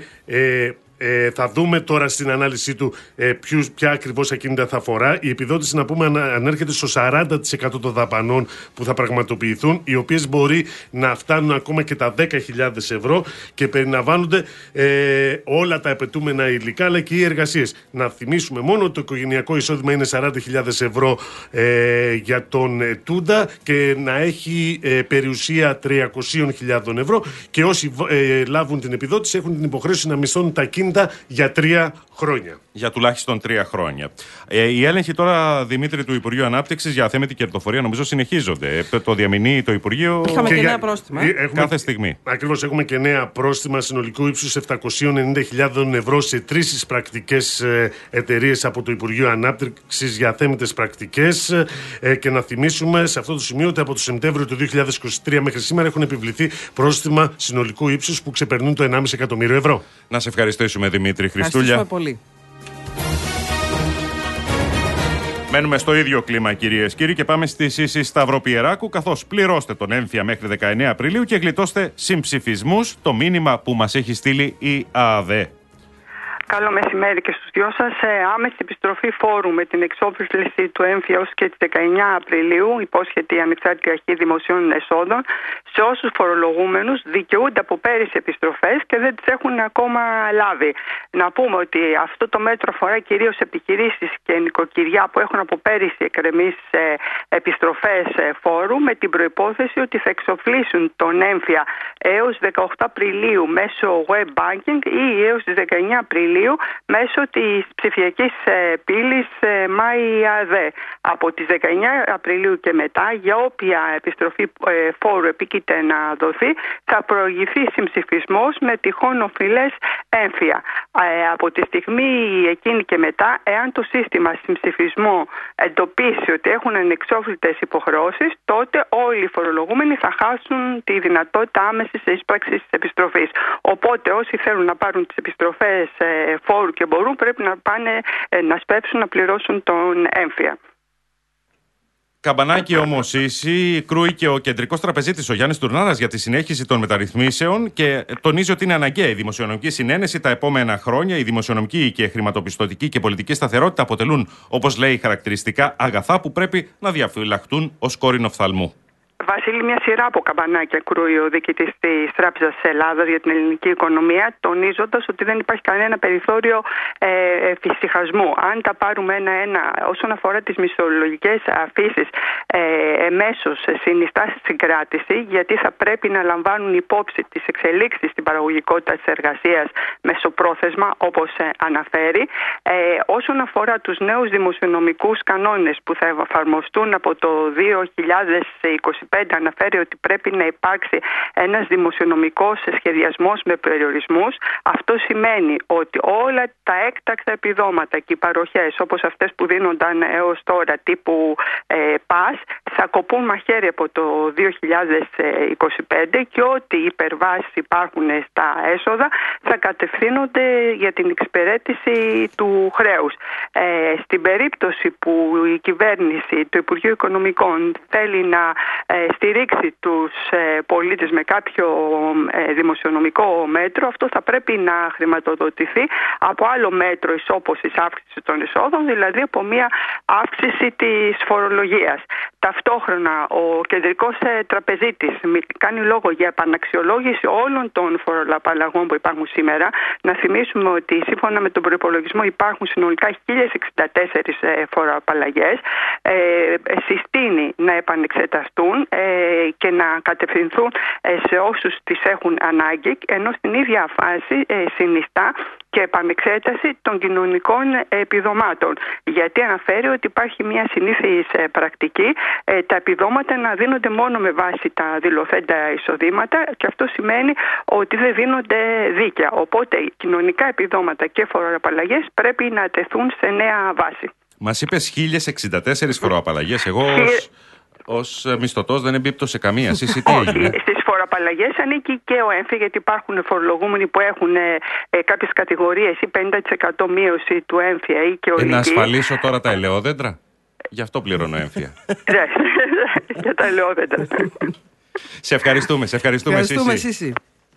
θα δούμε τώρα στην ανάλυση του ποια ακριβώς ακίνητα θα αφορά. Η επιδότηση, να πούμε, ανέρχεται στο 40% των δαπανών που θα πραγματοποιηθούν, οι οποίες μπορεί να φτάνουν ακόμα και τα 10.000 ευρώ, και περιλαμβάνονται όλα τα απαιτούμενα υλικά αλλά και οι εργασίες. Να θυμίσουμε μόνο ότι το οικογενειακό εισόδημα είναι 40.000 ευρώ για τον Τούντα, και να έχει περιουσία 300.000 ευρώ, και όσοι λάβουν την επιδότηση έχουν την υποχρέωση να μισθώνουν τα κίνητα αυτοκίνητα για 3 χρόνια. Για τουλάχιστον 3 χρόνια. Οι έλεγχοι τώρα, Δημήτρη, του Υπουργείου Ανάπτυξης για αθέμητη κερδοφορία νομίζω συνεχίζονται. Το διαμηνεί το Υπουργείο. Είχαμε και νέα πρόστιμα. Κάθε στιγμή. Ακριβώς, έχουμε και νέα πρόστιμα συνολικού ύψους 790.000 ευρώ σε 3 εισπρακτικές εταιρείες από το Υπουργείο Ανάπτυξης για αθέμητες πρακτικές. Και να θυμίσουμε σε αυτό το σημείο ότι από το Σεπτέμβριο του 2023 μέχρι σήμερα έχουν επιβληθεί πρόστιμα συνολικού ύψους που ξεπερνούν το 1,5 εκατομμύριο ευρώ. Να σε ευχαριστήσουμε, Δημήτρη Χριστούλια. Πολύ. Μένουμε στο ίδιο κλίμα, κυρίες και κύριοι, και πάμε στη Σύση Σταυροπιεράκου, καθώς πληρώστε τον έμφυα μέχρι 19 Απριλίου και γλιτώστε συμψηφισμούς, το μήνυμα που μας έχει στείλει η ΑΔΕ. Καλό μεσημέρι και στους δυο σας. Άμεση επιστροφή φόρου με την εξόφληση του έμφυα ως και τις 19 Απριλίου, υπόσχεται η Ανεξάρτητη Αρχή Δημοσίων Εσόδων, σε όσους φορολογούμενους δικαιούνται από πέρυσι επιστροφές και δεν τις έχουν ακόμα λάβει. Να πούμε ότι αυτό το μέτρο αφορά κυρίως επιχειρήσεις και νοικοκυριά που έχουν από πέρυσι εκκρεμείς επιστροφές φόρου, με την προϋπόθεση ότι θα εξοφλήσουν τον έμφυα έως 18 Απριλίου μέσω web banking ή έως τις 19 Απριλίου μέσω της ψηφιακής πύλης MyAD. Από τις 19 Απριλίου και μετά, για όποια επιστροφή φόρου επίκειται να δοθεί, θα προηγηθεί συμψηφισμός με τυχόν οφειλές έμφυα. Από τη στιγμή εκείνη και μετά, εάν το σύστημα συμψηφισμού εντοπίσει ότι έχουν ανεξόφλητες υποχρεώσεις, τότε όλοι οι φορολογούμενοι θα χάσουν τη δυνατότητα άμεσης εισπράξης της επιστροφής. Οπότε όσοι θέλουν να πάρουν τις επιστροφές φόρου και μπορούν, πρέπει να πάνε να σπεύσουν να πληρώσουν τον έμφυα. Καμπανάκι όμως Σύση, κρούει και ο κεντρικός τραπεζίτης ο Γιάννης Τουρνάρας για τη συνέχιση των μεταρρυθμίσεων και τονίζει ότι είναι αναγκαία η δημοσιονομική συνένεση τα επόμενα χρόνια. Η δημοσιονομική και χρηματοπιστωτική και πολιτική σταθερότητα αποτελούν, όπως λέει, χαρακτηριστικά αγαθά που πρέπει να διαφυλαχτούν ως κόρηνο φθαλμού. Βασίλη, μια σειρά από καμπανάκια κρούει ο διοικητής της Τράπεζας της Ελλάδας για την ελληνική οικονομία, τονίζοντας ότι δεν υπάρχει κανένα περιθώριο εφησυχασμού. Αν τα πάρουμε ένα-ένα, όσον αφορά τις μισθολογικές αφήσεις, εμέσως συνιστά συγκράτηση, γιατί θα πρέπει να λαμβάνουν υπόψη τις εξελίξεις στην παραγωγικότητα της εργασίας μεσοπρόθεσμα, όπως αναφέρει. Όσον αφορά τους νέους δημοσιονομικούς κανόνες που θα εφαρμοστούν από το 2025, αναφέρει ότι πρέπει να υπάρξει ένας δημοσιονομικός σχεδιασμός με περιορισμούς. Αυτό σημαίνει ότι όλα τα έκτακτα επιδόματα και οι παροχές, όπως αυτές που δίνονταν έως τώρα τύπου ΠΑΣ, θα κοπούν μαχαίρι από το 2025 και ό,τι υπερβάσεις υπάρχουν στα έσοδα θα κατευθύνονται για την εξυπηρέτηση του χρέους. Στην περίπτωση που η κυβέρνηση, το Υπουργείο Οικονομικών, θέλει να στηρίξει τους πολίτες με κάποιο δημοσιονομικό μέτρο, αυτό θα πρέπει να χρηματοδοτηθεί από άλλο μέτρο ισόπωσης αύξησης των εισόδων, δηλαδή από μια αύξηση της φορολογίας. Ταυτόχρονα ο κεντρικός τραπεζίτης κάνει λόγο για επαναξιολόγηση όλων των φοροαπαλλαγών που υπάρχουν σήμερα. Να θυμίσουμε ότι σύμφωνα με τον προϋπολογισμό υπάρχουν συνολικά 1064 φοροαπαλλαγές. Συστήνει να επανεξεταστούν και να κατευθυνθούν σε όσους τις έχουν ανάγκη, ενώ στην ίδια φάση συνιστά και επανεξέταση των κοινωνικών επιδομάτων. Γιατί αναφέρει ότι υπάρχει μια συνήθιης πρακτική τα επιδόματα να δίνονται μόνο με βάση τα δηλωθέντα εισοδήματα και αυτό σημαίνει ότι δεν δίνονται δίκαια. Οπότε κοινωνικά επιδόματα και φοροαπαλλαγές πρέπει να τεθούν σε νέα βάση. Μας είπες 1064 φοροαπαλλαγές. Εγώ ως μισθωτός δεν εμπίπτω σε καμία. Σύση, τι έγινε? Στις φοροαπαλλαγές ανήκει και ο έμφυα, γιατί υπάρχουν φορολογούμενοι που έχουν κάποιες κατηγορίες ή 50% μείωση του έμφυα ή και ολική. Να ασφαλίσω τώρα τα ελαιόδεντρα. Γι' αυτό πληρώνω έμφυα. Για τα ελαιόδεντρα. Σε ευχαριστούμε, Σύση.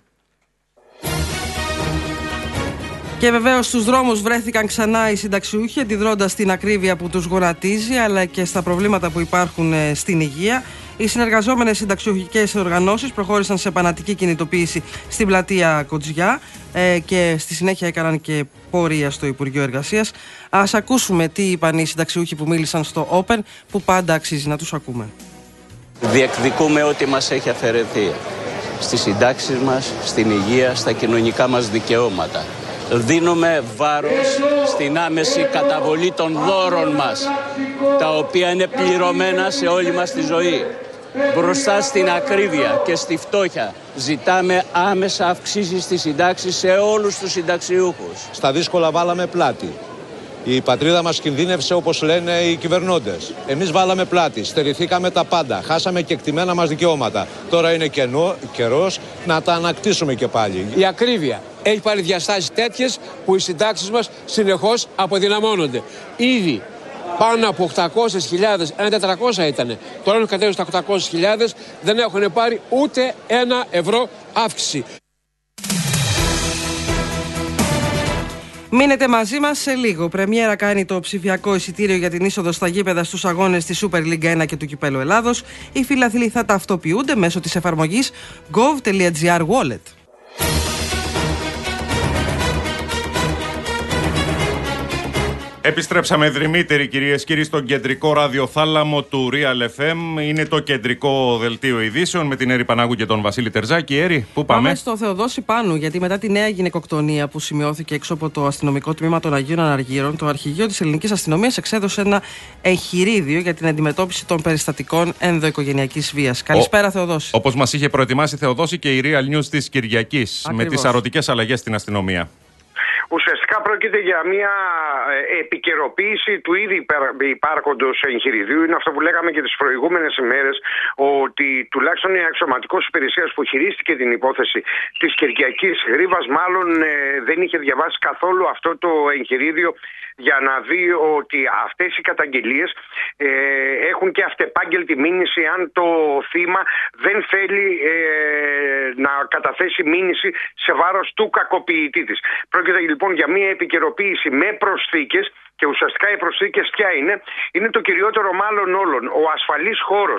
Και βεβαίως στους δρόμους βρέθηκαν ξανά οι συνταξιούχοι, αντιδρώντας την ακρίβεια που τους γονατίζει αλλά και στα προβλήματα που υπάρχουν στην υγεία. Οι συνεργαζόμενες συνταξιούχικές οργανώσεις προχώρησαν σε επανατική κινητοποίηση στην πλατεία Κοτζιά και στη συνέχεια έκαναν και πορεία στο Υπουργείο Εργασίας. Ας ακούσουμε τι είπαν οι συνταξιούχοι που μίλησαν στο Open, που πάντα αξίζει να τους ακούμε. Διεκδικούμε ό,τι μας έχει αφαιρεθεί στις συντάξεις μας, στην υγεία, στα κοινωνικά μας δικαιώματα. δίνουμε βάρος στην άμεση καταβολή των δώρων μας, τα οποία είναι πληρωμένα σε όλη μας τη ζωή. Μπροστά στην ακρίβεια και στη φτώχεια ζητάμε άμεσα αυξήσεις στις συντάξεις σε όλους τους συνταξιούχους. Στα δύσκολα βάλαμε πλάτη. Η πατρίδα μας κινδύνευσε, όπως λένε οι κυβερνώντες. Εμείς βάλαμε πλάτη, στερηθήκαμε τα πάντα, χάσαμε και εκτιμένα μας δικαιώματα. Τώρα είναι καιρός να τα ανακτήσουμε και πάλι. Η ακρίβεια έχει πάρει διαστάσεις τέτοιες που οι συντάξεις μας συνεχώς αποδυναμώνονται. Ήδη πάνω από 800.000, ένα 400 ήτανε. Τώρα έχουν κατέβει στα 800.000, δεν έχουν πάρει ούτε €1 αύξηση. Μείνετε μαζί μας σε λίγο. Πρεμιέρα κάνει το ψηφιακό εισιτήριο για την είσοδο στα γήπεδα στους αγώνες της Super League 1 και του Κυπέλλου Ελλάδος. Οι φιλαθλοί θα ταυτοποιούνται μέσω της εφαρμογής gov.gr Wallet. Επιστρέψαμε δρυμύτεροι, κυρίες και κύριοι, στον κεντρικό ραδιοθάλαμο του Real FM. Είναι το κεντρικό δελτίο ειδήσεων με την Έρη Πανάγου και τον Βασίλη Τερζάκη. Έρη, πού πάμε? Πάμε στο Θεοδόση Πάνου, γιατί μετά τη νέα γυναικοκτονία που σημειώθηκε έξω από το αστυνομικό τμήμα των Αγίων Αναργύρων, το Αρχηγείο της Ελληνικής Αστυνομίας εξέδωσε ένα εγχειρίδιο για την αντιμετώπιση των περιστατικών ενδοοικογενειακής βίας. Καλησπέρα, Θεοδόση. Όπως μας είχε προετοιμάσει, Θεοδόση, και η Real News της Κυριακής, με τις σαρωτικές αλλαγές στην αστυνομία. Ουσιαστικά πρόκειται για μια επικαιροποίηση του ήδη υπάρχοντος εγχειριδίου. Είναι αυτό που λέγαμε και τις προηγούμενες ημέρες, ότι τουλάχιστον η αξιωματικός υπηρεσίας που χειρίστηκε την υπόθεση της Κυριακής Γρίβας μάλλον δεν είχε διαβάσει καθόλου αυτό το εγχειρίδιο, για να δει ότι αυτές οι καταγγελίες έχουν και αυτεπάγγελτη μήνυση αν το θύμα δεν θέλει να καταθέσει μήνυση σε βάρος του κακοποιητή της. Πρόκειται λοιπόν για μια επικαιροποίηση με προσθήκες. Και ουσιαστικά οι προσθήκες ποια είναι? Είναι το κυριότερο μάλλον όλων, ο ασφαλής χώρος.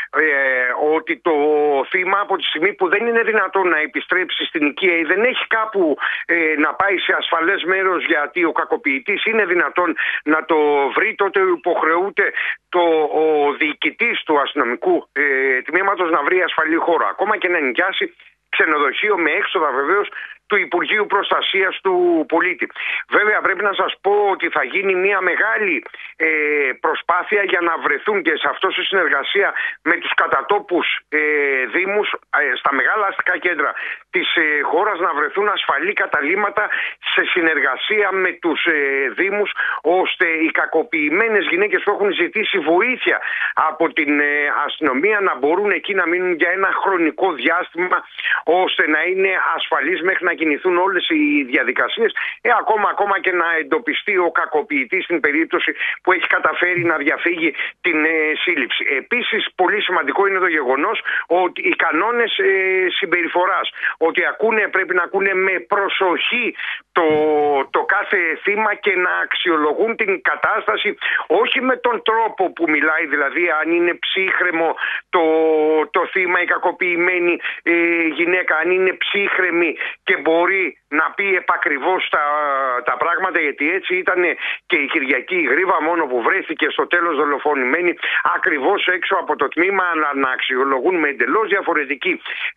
Ότι το θύμα από τη στιγμή που δεν είναι δυνατόν να επιστρέψει στην οικία ή δεν έχει κάπου να πάει σε ασφαλές μέρος, γιατί ο κακοποιητής είναι δυνατόν να το βρει, τότε υποχρεούται ο διοικητής του αστυνομικού τμήματος να βρει ασφαλή χώρο. Ακόμα και να νοικιάσει ξενοδοχείο με έξοδα βεβαίως του Υπουργείου Προστασίας του Πολίτη. Βέβαια πρέπει να σας πω ότι θα γίνει μια μεγάλη προσπάθεια για να βρεθούν και σε αυτό σε συνεργασία με τους κατατόπους δήμους στα μεγάλα αστικά κέντρα της χώρας να βρεθούν ασφαλή καταλύματα σε συνεργασία με τους δήμους, ώστε οι κακοποιημένες γυναίκες που έχουν ζητήσει βοήθεια από την αστυνομία να μπορούν εκεί να μείνουν για ένα χρονικό διάστημα, ώστε να είναι ασφαλείς μέχρι να κινηθούν όλες οι διαδικασίες, ακόμα και να εντοπιστεί ο κακοποιητής στην περίπτωση που έχει καταφέρει να διαφύγει την σύλληψη. Επίσης, πολύ σημαντικό είναι το γεγονός ότι οι κανόνες συμπεριφοράς, ότι πρέπει να ακούνε με προσοχή το κάθε θύμα και να αξιολογούν την κατάσταση όχι με τον τρόπο που μιλάει, δηλαδή αν είναι ψύχρεμο το θύμα, η κακοποιημένη γυναίκα, αν είναι ψύχρεμη και μπορεί να πει επακριβώς τα πράγματα, γιατί έτσι ήταν και η Κυριακή Γρίβα, μόνο που βρέθηκε στο τέλος δολοφονημένη ακριβώς έξω από το τμήμα, να αξιολογούν με εντελώς διαφορετική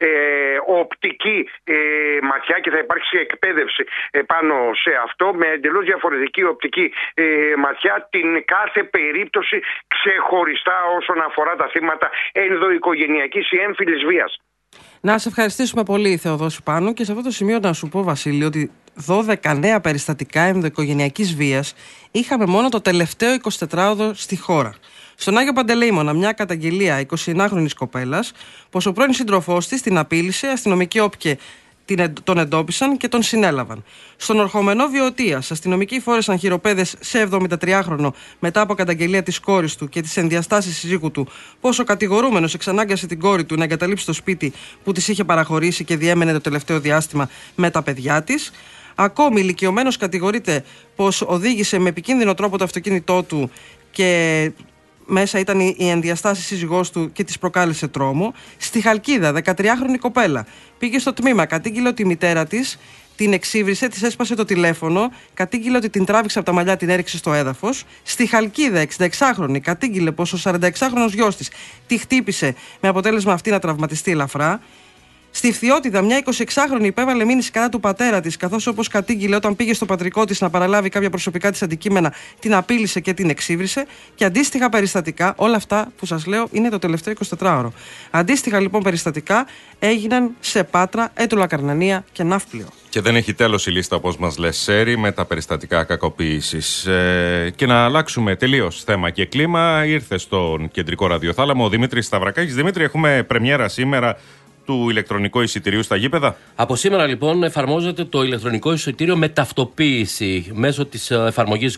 οπτική ματιά, και θα υπάρξει εκπαίδευση πάνω σε αυτό, με εντελώς διαφορετική οπτική ματιά, την κάθε περίπτωση ξεχωριστά όσον αφορά τα θύματα ενδοοικογενειακής ή έμφυλης βίας. Να σε ευχαριστήσουμε πολύ, Θεοδόση Πάνου, και σε αυτό το σημείο να σου πω, Βασίλη, ότι 12 νέα περιστατικά ενδοοικογενειακής βίας είχαμε μόνο το τελευταίο 24ωρο στη χώρα. Στον Άγιο Παντελεήμονα, μια καταγγελία 29χρονης κοπέλας πως ο πρώην σύντροφός της την απείλησε, αστυνομικοί όπκε τον εντόπισαν και τον συνέλαβαν. Στον Ορχομενό Βιωτίας, αστυνομικοί φόρεσαν χειροπέδες σε 73χρονο μετά από καταγγελία της κόρης του και τις ενδιαστάσεις συζύγου του, πως ο κατηγορούμενος εξανάγκασε την κόρη του να εγκαταλείψει το σπίτι που της είχε παραχωρήσει και διέμενε το τελευταίο διάστημα με τα παιδιά της. Ακόμη, ηλικιωμένος κατηγορείται πως οδήγησε με επικίνδυνο τρόπο το αυτοκίνητό του και μέσα ήταν η ενδιαστάση σύζυγός του και της προκάλεσε τρόμο. Στη Χαλκίδα, 13χρονη κοπέλα πήγε στο τμήμα, κατήγγειλε ότι η μητέρα της την εξύβρισε, της έσπασε το τηλέφωνο, κατήγγειλε ότι την τράβηξε από τα μαλλιά, την έριξε στο έδαφος. Στη Χαλκίδα, 66χρονη, κατήγγειλε πως ο 46χρονος γιος της τη χτύπησε με αποτέλεσμα αυτή να τραυματιστεί ελαφρά. Στη Φθιώτιδα, μια 26χρονη υπέβαλε μήνυση κατά του πατέρα της, καθώς όπως κατήγγειλε όταν πήγε στο πατρικό της να παραλάβει κάποια προσωπικά της αντικείμενα, την απείλησε και την εξύβρισε. Και αντίστοιχα περιστατικά, όλα αυτά που σας λέω είναι το τελευταίο 24ωρο. Αντίστοιχα λοιπόν περιστατικά έγιναν σε Πάτρα, Έτουλα Καρνανία και Ναύπλιο. Και δεν έχει τέλος η λίστα, όπως μας λες, Σέρι, με τα περιστατικά κακοποίησης. Και να αλλάξουμε τελείως θέμα και κλίμα. Ήρθε στον κεντρικό ραδιοθάλαμο ο Δημήτρης Σταυρακάκης. Δημήτρη, έχουμε πρεμιέρα σήμερα του ηλεκτρονικού εισιτηρίου στα γήπεδα. Από σήμερα λοιπόν εφαρμόζεται το ηλεκτρονικό εισιτήριο με ταυτοποίηση μέσω της εφαρμογής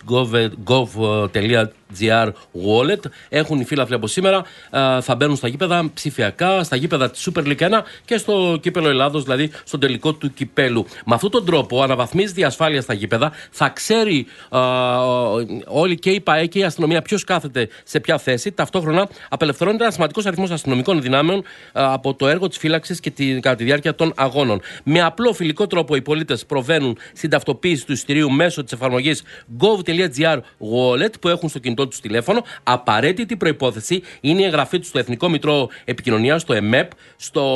gov.gr wallet. Έχουν οι φίλαθλοι από σήμερα, θα μπαίνουν στα γήπεδα ψηφιακά, στα γήπεδα της Super League 1 και στο κύπελο Ελλάδος, δηλαδή στον τελικό του κυπέλου. Με αυτόν τον τρόπο αναβαθμίζεται η ασφάλεια στα γήπεδα, θα ξέρει όλοι και η ΠΑΕ και η αστυνομία ποιος κάθεται σε ποια θέση. Ταυτόχρονα απελευθερώνεται ένα σημαντικός αριθμός αστυνομικών δυνάμεων από το έργο της φύλαξης και κατά τη διάρκεια των αγώνων. Με απλό φιλικό τρόπο οι πολίτες προβαίνουν στην ταυτοποίηση του εισιτηρίου μέσω της εφαρμογής gov.gr wallet που έχουν στο κινητό τους τηλέφωνο. Απαραίτητη προϋπόθεση είναι η εγγραφή τους στο Εθνικό Μητρό Επικοινωνίας, στο ΕΜΕΠ, στο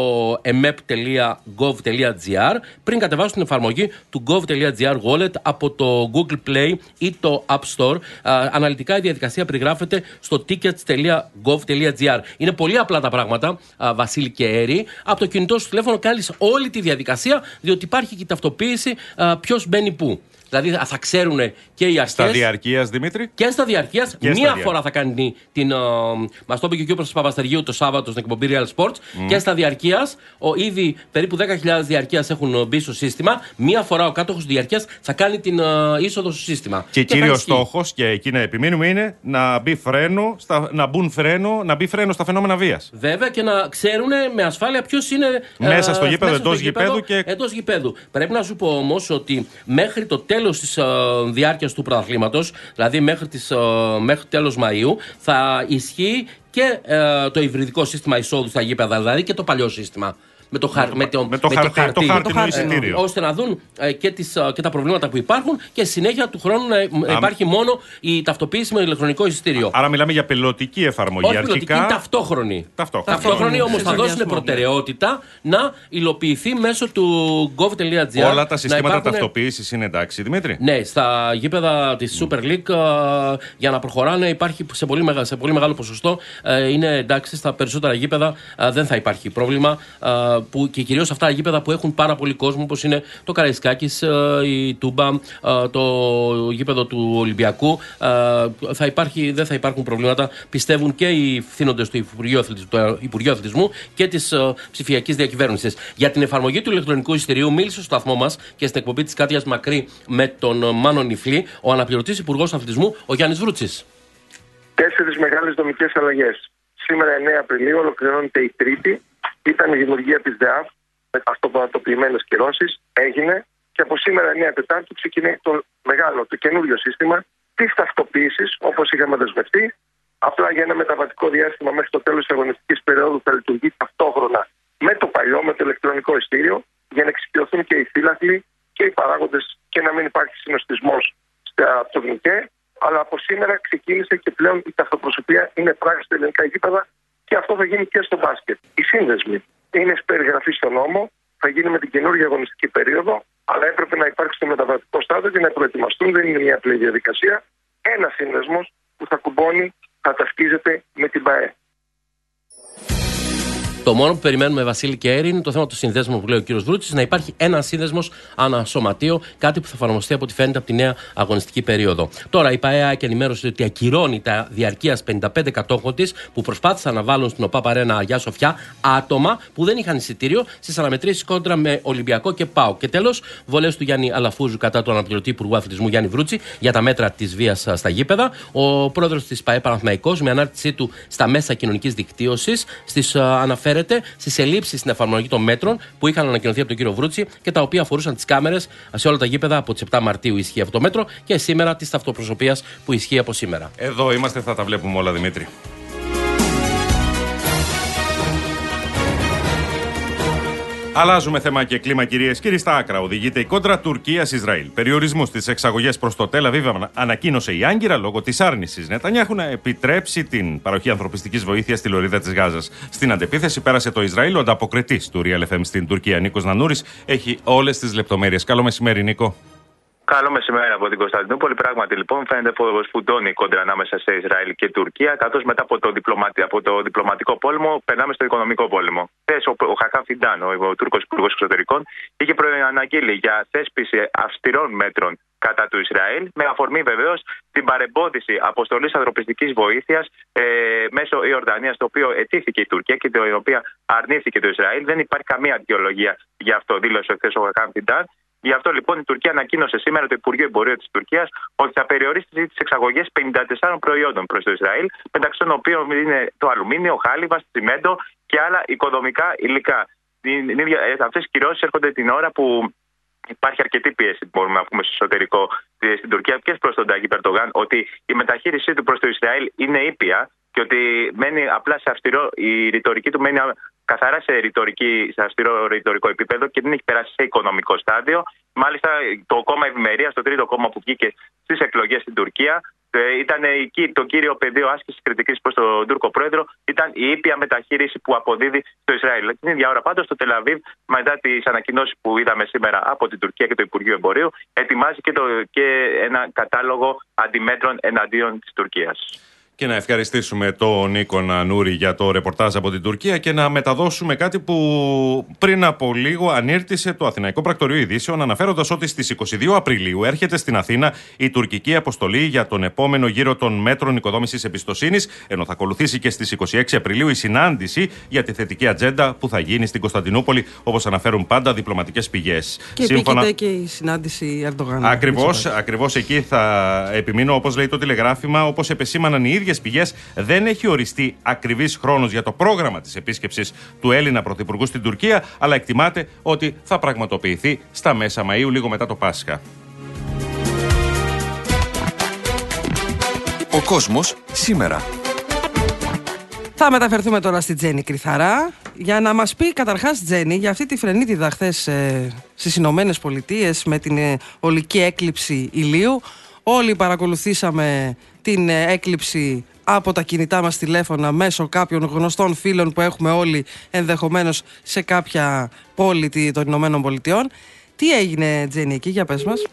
emep.gov.gr πριν κατεβάσουν την εφαρμογή του gov.gr wallet από το Google Play ή το App Store. Αναλυτικά η διαδικασία περιγράφεται στο tickets.gov.gr. Είναι πολύ απλά τα πράγματα, Βασίλη και Έρη. Από το κινητό σου τηλέφωνο κάνεις όλη τη διαδικασία, διότι υπάρχει και η ταυτοποίηση ποιος μπαίνει πού. Δηλαδή θα ξέρουν και οι αρχές. Στα διαρκείας, Δημήτρη. Και στα διαρκείας. Μία φορά θα κάνει την. Μας το είπε και ο Κύπρος Παπαστεργίου το Σάββατο στην εκπομπή Real Sports. Και στα διαρκείας. Ήδη περίπου 10.000 διαρκείας έχουν μπει στο σύστημα. Μία φορά ο κάτοχος διαρκείας θα κάνει την είσοδο στο σύστημα. Και κύριος στόχος, και εκεί να επιμείνουμε, είναι να μπει φρένο, να μπει φρένο στα φαινόμενα βίας. Βέβαια, και να ξέρουν με ασφάλεια ποιος είναι μέσα στο γήπεδο, εντός γηπέδου. Εντός γηπέδου. Πρέπει να σου πω όμως ότι μέχρι το τέλος της διάρκειας του πρωταθλήματος, δηλαδή μέχρι τέλος Μαΐου, θα ισχύει και το υβριδικό σύστημα εισόδου στα γήπεδα, δηλαδή και το παλιό σύστημα. Με το χάρτινο εισιτήριο. Ώστε να δουν και τα προβλήματα που υπάρχουν και συνέχεια του χρόνου να υπάρχει μόνο η ταυτοποίηση με ηλεκτρονικό εισιτήριο. Άρα μιλάμε για πιλωτική εφαρμογή. Όχι πιλωτική, ταυτόχρονη. Ταυτόχρονη όμως θα δώσουν προτεραιότητα να υλοποιηθεί μέσω του gov.gr. Όλα τα συστήματα ταυτοποίησης είναι εντάξει, Δημήτρη. Ναι, στα γήπεδα της Super League για να προχωράνε υπάρχει σε πολύ μεγάλο ποσοστό. Είναι εντάξει, στα περισσότερα γήπεδα δεν θα υπάρχει πρόβλημα. Και κυρίως αυτά τα γήπεδα που έχουν πάρα πολύ κόσμο, όπως είναι το Καραϊσκάκης, η Τούμπα, το γήπεδο του Ολυμπιακού, δεν θα υπάρχουν προβλήματα, πιστεύουν και οι φθήνοντες του Υπουργείου Αθλητισμού και της ψηφιακής διακυβέρνησης. Για την εφαρμογή του ηλεκτρονικού εισιτηρίου μίλησε στο σταθμό μας και στην εκπομπή της Κάτιας Μακρύ με τον Μάνο Νιφλή, ο αναπληρωτής Υπουργός Αθλητισμού, ο Γιάννης Βρούτσης. 4 μεγάλες δομικές αλλαγές. Σήμερα 9 Απριλίου ολοκληρώνεται η τρίτη. Ήταν η δημιουργία της ΔΕΑΦ με αυτοματοποιημένες κυρώσεις, έγινε και από σήμερα 9 Τετάρτου ξεκινάει το καινούριο σύστημα της ταυτοποίησης όπως είχαμε δεσμευτεί. Απλά για ένα μεταβατικό διάστημα μέχρι το τέλος της αγωνιστικής περίοδου θα λειτουργεί ταυτόχρονα με το παλιό, με το ηλεκτρονικό εισιτήριο, για να εξοικειωθούν και οι φύλαθλοι και οι παράγοντες και να μην υπάρχει συνοστισμός από το ΓΝΚΕ. Αλλά από σήμερα ξεκίνησε και πλέον η ταυτοπροσωπία είναι πράξη στα ελληνικά γήπεδα. Και αυτό θα γίνει και στο μπάσκετ. Οι σύνδεσμοι είναι περιγραφή στον νόμο, θα γίνει με την καινούργια αγωνιστική περίοδο, αλλά έπρεπε να υπάρξει το μεταβατικό στάδιο και να προετοιμαστούν. Δεν είναι μια απλή διαδικασία. Ένα σύνδεσμος που θα κουμπώνει, θα ταυτίζεται με την ΠΑΕ. Το μόνο που περιμένουμε, Βασίλη και Έρη, είναι το θέμα του συνδέσμου που λέει ο κύριος Βρούτσης, να υπάρχει ένας σύνδεσμος ανά σωματείο, κάτι που θα εφαρμοστεί από ό,τι φαίνεται από τη νέα αγωνιστική περίοδο. Τώρα η ΠΑΕ ενημέρωσε ότι ακυρώνει τα διαρκείας 55 κατόχων της που προσπάθησαν να βάλουν στην ΟΠΑΠ Αρένα Αγιά Σοφιά άτομα που δεν είχαν εισιτήριο στις αναμετρήσεις κόντρα με Ολυμπιακό και ΠΑΟ. Και τέλος, βολές του Γιάννη Αλαφούζου κατά του αναπληρωτή Υπουργού Αθλητισμού Γιάννη Βρούτση για τα μέτρα της βίας στα γήπεδα. Ο πρόεδρος της ΠΑΕ Παναθηναϊκός, με ανάρτησή του στα μέσα κοινωνικής δικτύωσης, αναφέρεται στις ελλείψεις στην εφαρμογή των μέτρων που είχαν ανακοινωθεί από τον κύριο Βρούτση και τα οποία αφορούσαν τις κάμερες σε όλα τα γήπεδα. Από τις 7 Μαρτίου ισχύει αυτό το μέτρο και σήμερα της ταυτοπροσωπείας που ισχύει από σήμερα. Εδώ είμαστε, θα τα βλέπουμε όλα, Δημήτρη. Αλλάζουμε θέμα και κλίμα, κυρίες και κύριοι. Στα άκρα οδηγείται η κόντρα Τουρκίας-Ισραήλ. Περιορισμούς στις εξαγωγές προς το Τελ Αβίβ ανακοίνωσε η Άγκυρα λόγω της άρνησης Νετανιάχου να επιτρέψει την παροχή ανθρωπιστικής βοήθειας στη λωρίδα της Γάζας. Στην αντεπίθεση πέρασε το Ισραήλ. Ο ανταποκριτής του Real FM στην Τουρκία, Νίκος Νανούρης, έχει όλες τις λεπτομέρειες. Καλό μεσημέρι, Νίκο. Καλό μεσημέρι από την Κωνσταντινούπολη. Πράγματι, λοιπόν, φαίνεται πως φουντώνει η κόντρα ανάμεσα σε Ισραήλ και Τουρκία, καθώς μετά από το διπλωματικό πόλεμο περνάμε στο οικονομικό πόλεμο. Ο Χακάν Φιντάν, ο Τούρκος Υπουργός Εξωτερικών, είχε προαναγγείλει για θέσπιση αυστηρών μέτρων κατά του Ισραήλ, με αφορμή βεβαίως την παρεμπόδιση αποστολής ανθρωπιστικής βοήθειας μέσω Ιορδανίας, το οποίο ετήθηκε η Τουρκία και την οποία αρνήθηκε το Ισραήλ. Δεν υπάρχει καμία δικαιολογία γι' αυτό, δήλωσε χθες ο Χακάν Φιντάν. Γι' αυτό λοιπόν η Τουρκία ανακοίνωσε σήμερα, το Υπουργείο Εμπορίου της Τουρκίας, ότι θα περιορίσει τις εξαγωγές 54 προϊόντων προς το Ισραήλ, μεταξύ των οποίων είναι το αλουμίνιο, χάλιβα, τσιμέντο και άλλα οικοδομικά υλικά. Αυτές οι κυρώσεις έρχονται την ώρα που υπάρχει αρκετή πίεση, μπορούμε να πούμε, στο εσωτερικό στην Τουρκία και προς τον Ταγί Ερντογάν, ότι η μεταχείρισή του προς το Ισραήλ είναι ήπια και ότι μένει απλά σε αυστηρό, η ρητορική του μένει καθαρά σε αυστηρό ρητορικό επίπεδο και δεν έχει περάσει σε οικονομικό στάδιο. Μάλιστα, το κόμμα Ευημερίας, το τρίτο κόμμα που βγήκε στις εκλογές στην Τουρκία, ήταν το κύριο πεδίο άσκησης κριτικής προς τον Τούρκο πρόεδρο, ήταν η ήπια μεταχείριση που αποδίδει στο Ισραήλ. Την ίδια ώρα πάντως, το Τελ Αβίβ, μετά τις ανακοινώσεις που είδαμε σήμερα από την Τουρκία και το Υπουργείο Εμπορίου, ετοιμάζει και ένα κατάλογο αντιμέτρων εναντίον της Τουρκίας. Και να ευχαριστήσουμε τον Νίκο Νανούρη για το ρεπορτάζ από την Τουρκία και να μεταδώσουμε κάτι που πριν από λίγο ανήρτησε το Αθηναϊκό Πρακτορείο Ειδήσεων, αναφέροντας ότι στις 22 Απριλίου έρχεται στην Αθήνα η τουρκική αποστολή για τον επόμενο γύρο των μέτρων οικοδόμησης εμπιστοσύνης, ενώ θα ακολουθήσει και στις 26 Απριλίου η συνάντηση για τη θετική ατζέντα που θα γίνει στην Κωνσταντινούπολη, όπως αναφέρουν πάντα διπλωματικές πηγές. Και επίκειται και η συνάντηση Ερντογάν. Ακριβώς εκεί θα επιμείνω, όπως λέει το τηλεγράφημα, όπως επεσήμαναν οι ίδιες πηγές, δεν έχει οριστεί ακριβής χρόνος για το πρόγραμμα της επίσκεψης του Έλληνα Πρωθυπουργού στην Τουρκία, αλλά εκτιμάται ότι θα πραγματοποιηθεί στα μέσα Μαΐου, λίγο μετά το Πάσχα. Ο κόσμος σήμερα. Θα μεταφερθούμε τώρα στη Τζέννη Κρυθαρά για να μας πει καταρχάς, Τζέννη, για αυτή τη φρενίτιδα χθες στις Ηνωμένες Πολιτείες με την ολική έκλειψη ηλίου. Όλοι παρακολουθήσαμε την έκλειψη από τα κινητά μας τηλέφωνα μέσω κάποιων γνωστών φίλων που έχουμε όλοι ενδεχομένως σε κάποια πόλη των Ηνωμένων Πολιτειών. Τι έγινε, Τζέννη, εκεί, για πες μας.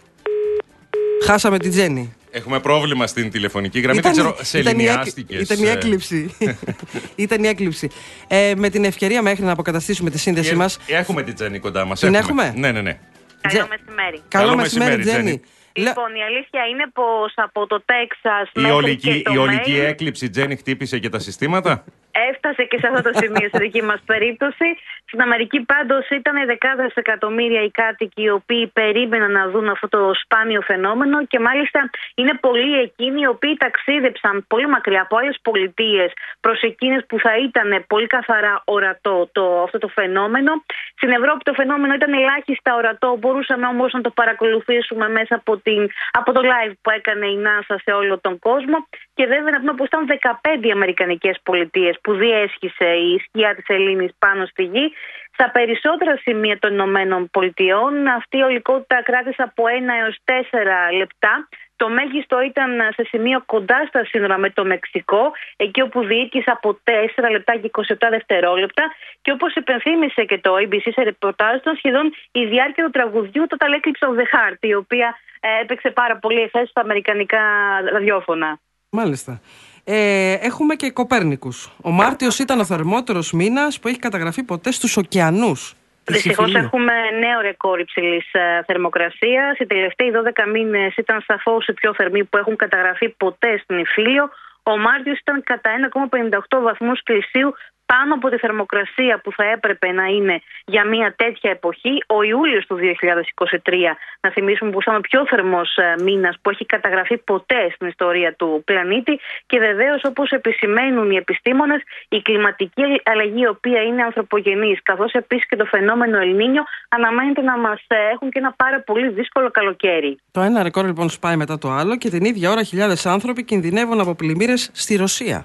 Χάσαμε την Τζέννη. Έχουμε πρόβλημα στην τηλεφωνική γραμμή, δεν ξέρω, σε λινιάστηκες. Ήταν η έκλειψη. Ήταν η έκλειψη. Με την ευκαιρία μέχρι να αποκαταστήσουμε τη σύνδεση μας. Έχουμε την Τζέννη κοντά μας. Την έχουμε? Ναι. Καλό μεσημέρι. Καλό μεσημέρι, Τζέννη. Λοιπόν, η αλήθεια είναι πως από το Τέξας η ολική έκλειψη, Τζέννη, χτύπησε και τα συστήματα. Έφτασε και σε αυτό το σημείο στη δική μας περίπτωση. Στην Αμερική πάντως ήταν δεκάδες εκατομμύρια οι κάτοικοι οι οποίοι περίμεναν να δουν αυτό το σπάνιο φαινόμενο και μάλιστα είναι πολλοί εκείνοι οι οποίοι ταξίδεψαν πολύ μακριά από άλλες πολιτείες προς εκείνες που θα ήταν πολύ καθαρά ορατό αυτό το φαινόμενο. Στην Ευρώπη το φαινόμενο ήταν ελάχιστα ορατό, μπορούσαμε όμως να το παρακολουθήσουμε μέσα από το live που έκανε η NASA σε όλο τον κόσμο και βέβαια να πούμε πως ήταν 15 αμερικανικές πολιτείες που διέσχισε η σκιά της Ελλήνης πάνω στη γη. Στα περισσότερα σημεία των Ηνωμένων Πολιτειών αυτή η ολικότητα κράτησε από 1 έως 4 λεπτά. Το μέγιστο ήταν σε σημείο κοντά στα σύνορα με το Μεξικό, εκεί όπου διήρκησε από 4 λεπτά και 27 δευτερόλεπτα. Και όπως υπενθύμησε και το ABC σε ρεπορτάζ του, σχεδόν η διάρκεια του τραγουδιού Total Eclipse of the Heart, η οποία έπαιξε πάρα πολύ εχθές στα αμερικανικά ραδιόφωνα. Μάλιστα. Έχουμε και Κοπέρνικους. Ο Μάρτιος ήταν ο θερμότερος μήνας που έχει καταγραφεί ποτέ στους ωκεανούς. Δυστυχώς έχουμε νέο ρεκόρ υψηλής θερμοκρασίας. Οι τελευταίοι 12 μήνες ήταν σαφώς οι πιο θερμοί που έχουν καταγραφεί ποτέ στην Ιφίλιο. Ο Μάρτιος ήταν κατά 1,58 βαθμούς Κελσίου πάνω από τη θερμοκρασία που θα έπρεπε να είναι για μια τέτοια εποχή. Ο Ιούλιος του 2023, να θυμίσουμε πως ήταν ο πιο θερμός μήνας που έχει καταγραφεί ποτέ στην ιστορία του πλανήτη. Και βεβαίως, όπως επισημαίνουν οι επιστήμονες, η κλιματική αλλαγή, η οποία είναι ανθρωπογενής, καθώς επίσης και το φαινόμενο Ελνίνιο, αναμένεται να μας έχουν και ένα πάρα πολύ δύσκολο καλοκαίρι. Το ένα ρεκόρ λοιπόν σπάει μετά το άλλο και την ίδια ώρα χιλιάδες άνθρωποι κινδυνεύουν από πλημμύρες στη Ρωσία.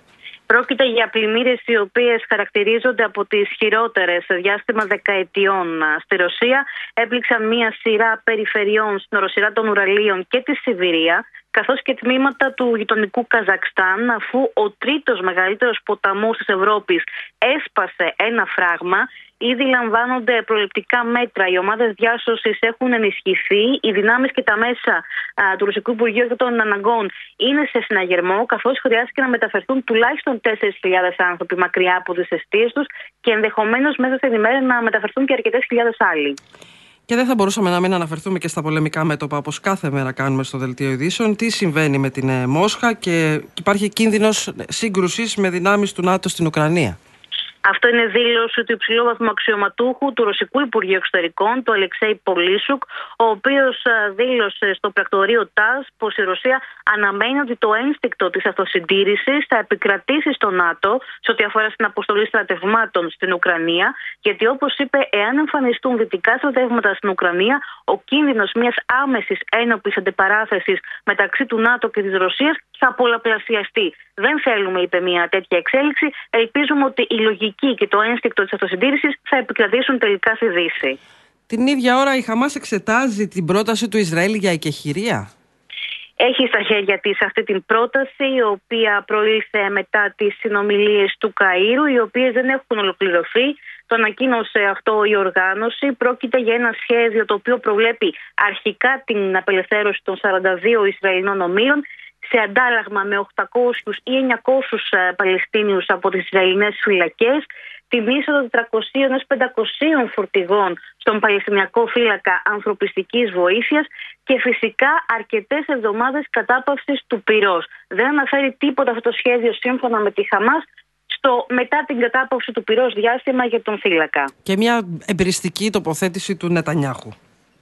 Πρόκειται για πλημμύρες οι οποίες χαρακτηρίζονται από τις χειρότερες σε διάστημα δεκαετιών στη Ρωσία. Έπληξαν μία σειρά περιφερειών στην οροσειρά των Ουραλίων και τη Σιβηρία, καθώς και τμήματα του γειτονικού Καζακστάν, αφού ο τρίτος μεγαλύτερος ποταμός της Ευρώπης έσπασε ένα φράγμα. Ήδη λαμβάνονται προληπτικά μέτρα. Οι ομάδες διάσωσης έχουν ενισχυθεί. Οι δυνάμεις και τα μέσα του Ρωσικού Υπουργείου των Αναγκών είναι σε συναγερμό, καθώς χρειάστηκε να μεταφερθούν τουλάχιστον 4.000 άνθρωποι μακριά από τις εστίες τους και ενδεχομένως μέσα στην ημέρα να μεταφερθούν και αρκετές χιλιάδες άλλοι. Και δεν θα μπορούσαμε να μην αναφερθούμε και στα πολεμικά μέτωπα, όπως κάθε μέρα κάνουμε στο Δελτίο Ειδήσεων. Τι συμβαίνει με την Μόσχα και υπάρχει κίνδυνος σύγκρουσης με δυνάμεις του ΝΑΤΟ στην Ουκρανία. Αυτό είναι δήλωση του υψηλόβαθμου αξιωματούχου του Ρωσικού Υπουργείου Εξωτερικών, του Αλεξέη Πολίσουκ, ο οποίος δήλωσε στο πρακτορείο ΤΑΣ πως η Ρωσία αναμένει ότι το ένστικτο της αυτοσυντήρησης θα επικρατήσει στο ΝΑΤΟ σε ό,τι αφορά στην αποστολή στρατευμάτων στην Ουκρανία, γιατί όπως είπε, εάν εμφανιστούν δυτικά στρατεύματα στην Ουκρανία, ο κίνδυνος μιας άμεσης ένοπλης αντιπαράθεσης μεταξύ του ΝΑΤΟ και της Ρωσίας θα πολλαπλασιαστεί. Δεν θέλουμε, είπε, μια τέτοια εξέλιξη. Ελπίζουμε ότι η λογική και το ένστικτο της αυτοσυντήρησης θα επικρατήσουν τελικά στη Δύση. Την ίδια ώρα η Χαμάς εξετάζει την πρόταση του Ισραήλ για εκεχηρία. Έχει στα χέρια της αυτή την πρόταση, η οποία προήλθε μετά τις συνομιλίες του Καΐρου, οι οποίες δεν έχουν ολοκληρωθεί. Το ανακοίνωσε αυτό η οργάνωση. Πρόκειται για ένα σχέδιο το οποίο προβλέπει αρχικά την απελευθέρωση των 42 Ισραηλινών ομήρων, σε αντάλλαγμα με 800 ή 900 Παλαιστίνιους από τις Ισραηλινές φυλακές, την είσοδο 400 έως 500 φορτηγών στον Παλαιστινιακό φύλακα ανθρωπιστικής βοήθειας και φυσικά αρκετές εβδομάδες κατάπαυσης του πυρός. Δεν αναφέρει τίποτα αυτό το σχέδιο σύμφωνα με τη Χαμάς στο μετά την κατάπαυση του πυρός διάστημα για τον φύλακα. Και μια εμπειριστική τοποθέτηση του Νετανιάχου,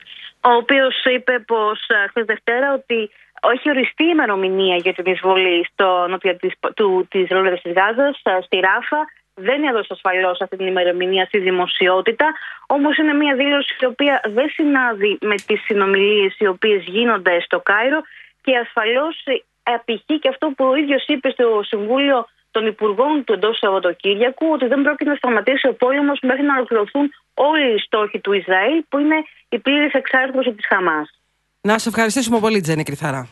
ο οποίος είπε πως χθες Δευτέρα ότι όχι οριστεί ημερομηνία για την εισβολή στο νότια της Λωρίδας της Γάζας, στη Ράφα. Δεν έδωσε ασφαλώς αυτή την ημερομηνία στη δημοσιότητα. Όμως είναι μια δήλωση η οποία δεν συνάδει με τις συνομιλίες οι οποίες γίνονται στο Κάιρο και ασφαλώς απηχεί και αυτό που ο ίδιος είπε στο Συμβούλιο των Υπουργών του εντός Σαββατοκύριακου, ότι δεν πρόκειται να σταματήσει ο πόλεμος μέχρι να ολοκληρωθούν όλοι οι στόχοι του Ισραήλ, που είναι η πλήρης εξάρτηση της Χαμάς. Να σε ευχαριστήσουμε πολύ, Τζέννη Κρυθαρά.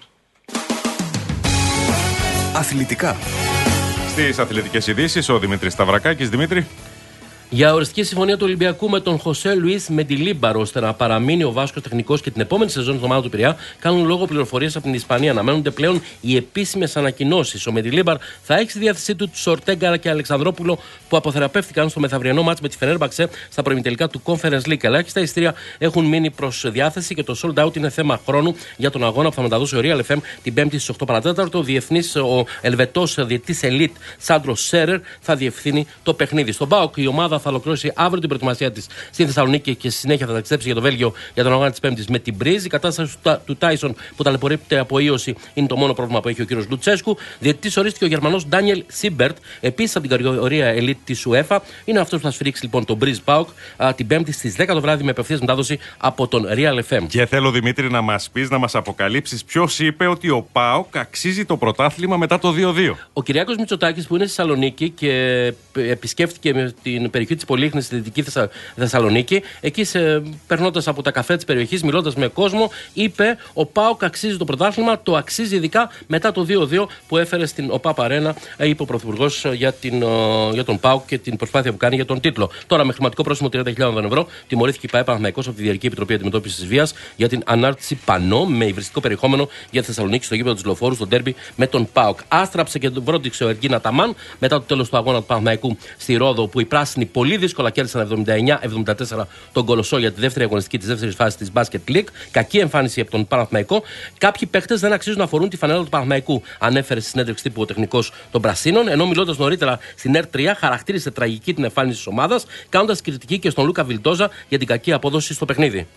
Αθλητικά. Στις αθλητικές ειδήσεις, ο Δημήτρης Σταυρακάκης. Δημήτρη. Για οριστική συμφωνία του Ολυμπιακού με τον Χωσέ Λουίς Μεντιλίμπαρο, ώστε να παραμείνει ο Βάσκος τεχνικός και την επόμενη σεζόν στην ομάδα του Πειραιά, κάνουν λόγο πληροφορίες από την Ισπανία. Αναμένονται πλέον οι επίσημες ανακοινώσεις. Ο Μεντιλίμπαρ θα έχει στη διάθεσή του τους Ορτέγκα και Αλεξανδρόπουλο, που αποθεραπεύτηκαν στο μεθαυριανό μάτς με τη Φενέρμπαξε στα προημιτελικά του Conference League. Ελάχιστα εισιτήρια έχουν μείνει προς διάθεση και το sold out είναι θέμα χρόνου για τον αγώνα που θα μεταδώσει ο Real FM την Πέμπτη στις 8 παρατέταρτο. Ο διεθνής, ο Ελβετός διετής Elite Σάντρος Σέρερ θα διευθύνει το παιχνίδι. Στον ΠΑΟΚ η ομάδα θα ολοκληρώσει αύριο την προετοιμασία της στη Θεσσαλονίκη και στη συνέχεια θα ταξιδέψει για το Βέλγιο για τον αγώνα της Πέμπτης με την Μπρίζ. Η κατάσταση του Τάισον που ταλαιπωρείται από ίωση είναι το μόνο πρόβλημα που έχει ο κύριος Λουτσέσκου. Διαιτητής ορίστηκε ο Γερμανός Ντάνιελ Σίμπερτ, επίσης από την κατηγορία Elite της UEFA. Είναι αυτός που θα σφυρίξει λοιπόν τον Μπρίζ ΠΑΟΚ την Πέμπτη στις 10 το βράδυ με απευθείας μετάδοση από τον Real FM. Και θέλω, Δημήτρη, να μας πεις, να μας αποκαλύψεις ποιος είπε ότι ο ΠΑΟΚ αξίζει το πρωτάθλημα μετά το 2-2. Ο Κυριάκος Μητσοτάκης, που είναι στη Θεσσαλονίκη και επισκέφτηκε με την περιοχή της Πολύχνης στη Δυτική Θεσσαλονίκη, εκεί περνώντας από τα καφέ της περιοχής, μιλώντας με κόσμο, είπε: ο ΠΑΟΚ αξίζει το πρωτάθλημα, το αξίζει ειδικά μετά το 2-2 που έφερε στην ΟΠΑΠ Αρένα, είπε ο Πρωθυπουργός για τον ΠΑΟΚ και την προσπάθεια που κάνει για τον τίτλο. Τώρα, με χρηματικό πρόστιμο 30.000 ευρώ, τιμωρήθηκε η ΠΑΕ Παναθηναϊκός από τη Διαρκή Επιτροπή Αντιμετώπισης της Βίας για την ανάρτηση πανό με υβριστικό περιεχόμενο για τη Θεσσαλονίκη στο γήπεδο της Λεωφόρου στο ντέρμπι με τον ΠΑΟΚ. Άστραψε και βρόντιξε ο Εργίνα Ταμάν μετά το τέλος του αγώνα του Παναθηναϊκού στη Ρόδο, που οι πράσινοι πολύ δύσκολα κέρδισαν 79-74 τον Κολοσσό για τη δεύτερη αγωνιστική της δεύτερης φάσης της Basket League. Κακή εμφάνιση από τον Παναθηναϊκό. Κάποιοι παίχτες δεν αξίζουν να φορούν τη φανέλα του Παναθηναϊκού, ανέφερε στη συνέντευξη τύπου ο τεχνικός των Πρασίνων, ενώ μιλώντας νωρίτερα στην ΕΡΤ3 χαρακτήρισε τραγική την εμφάνιση της ομάδας, κάνοντας κριτική και στον Λούκα Βιλντόζα για την κακή απόδοση στο παιχνίδι.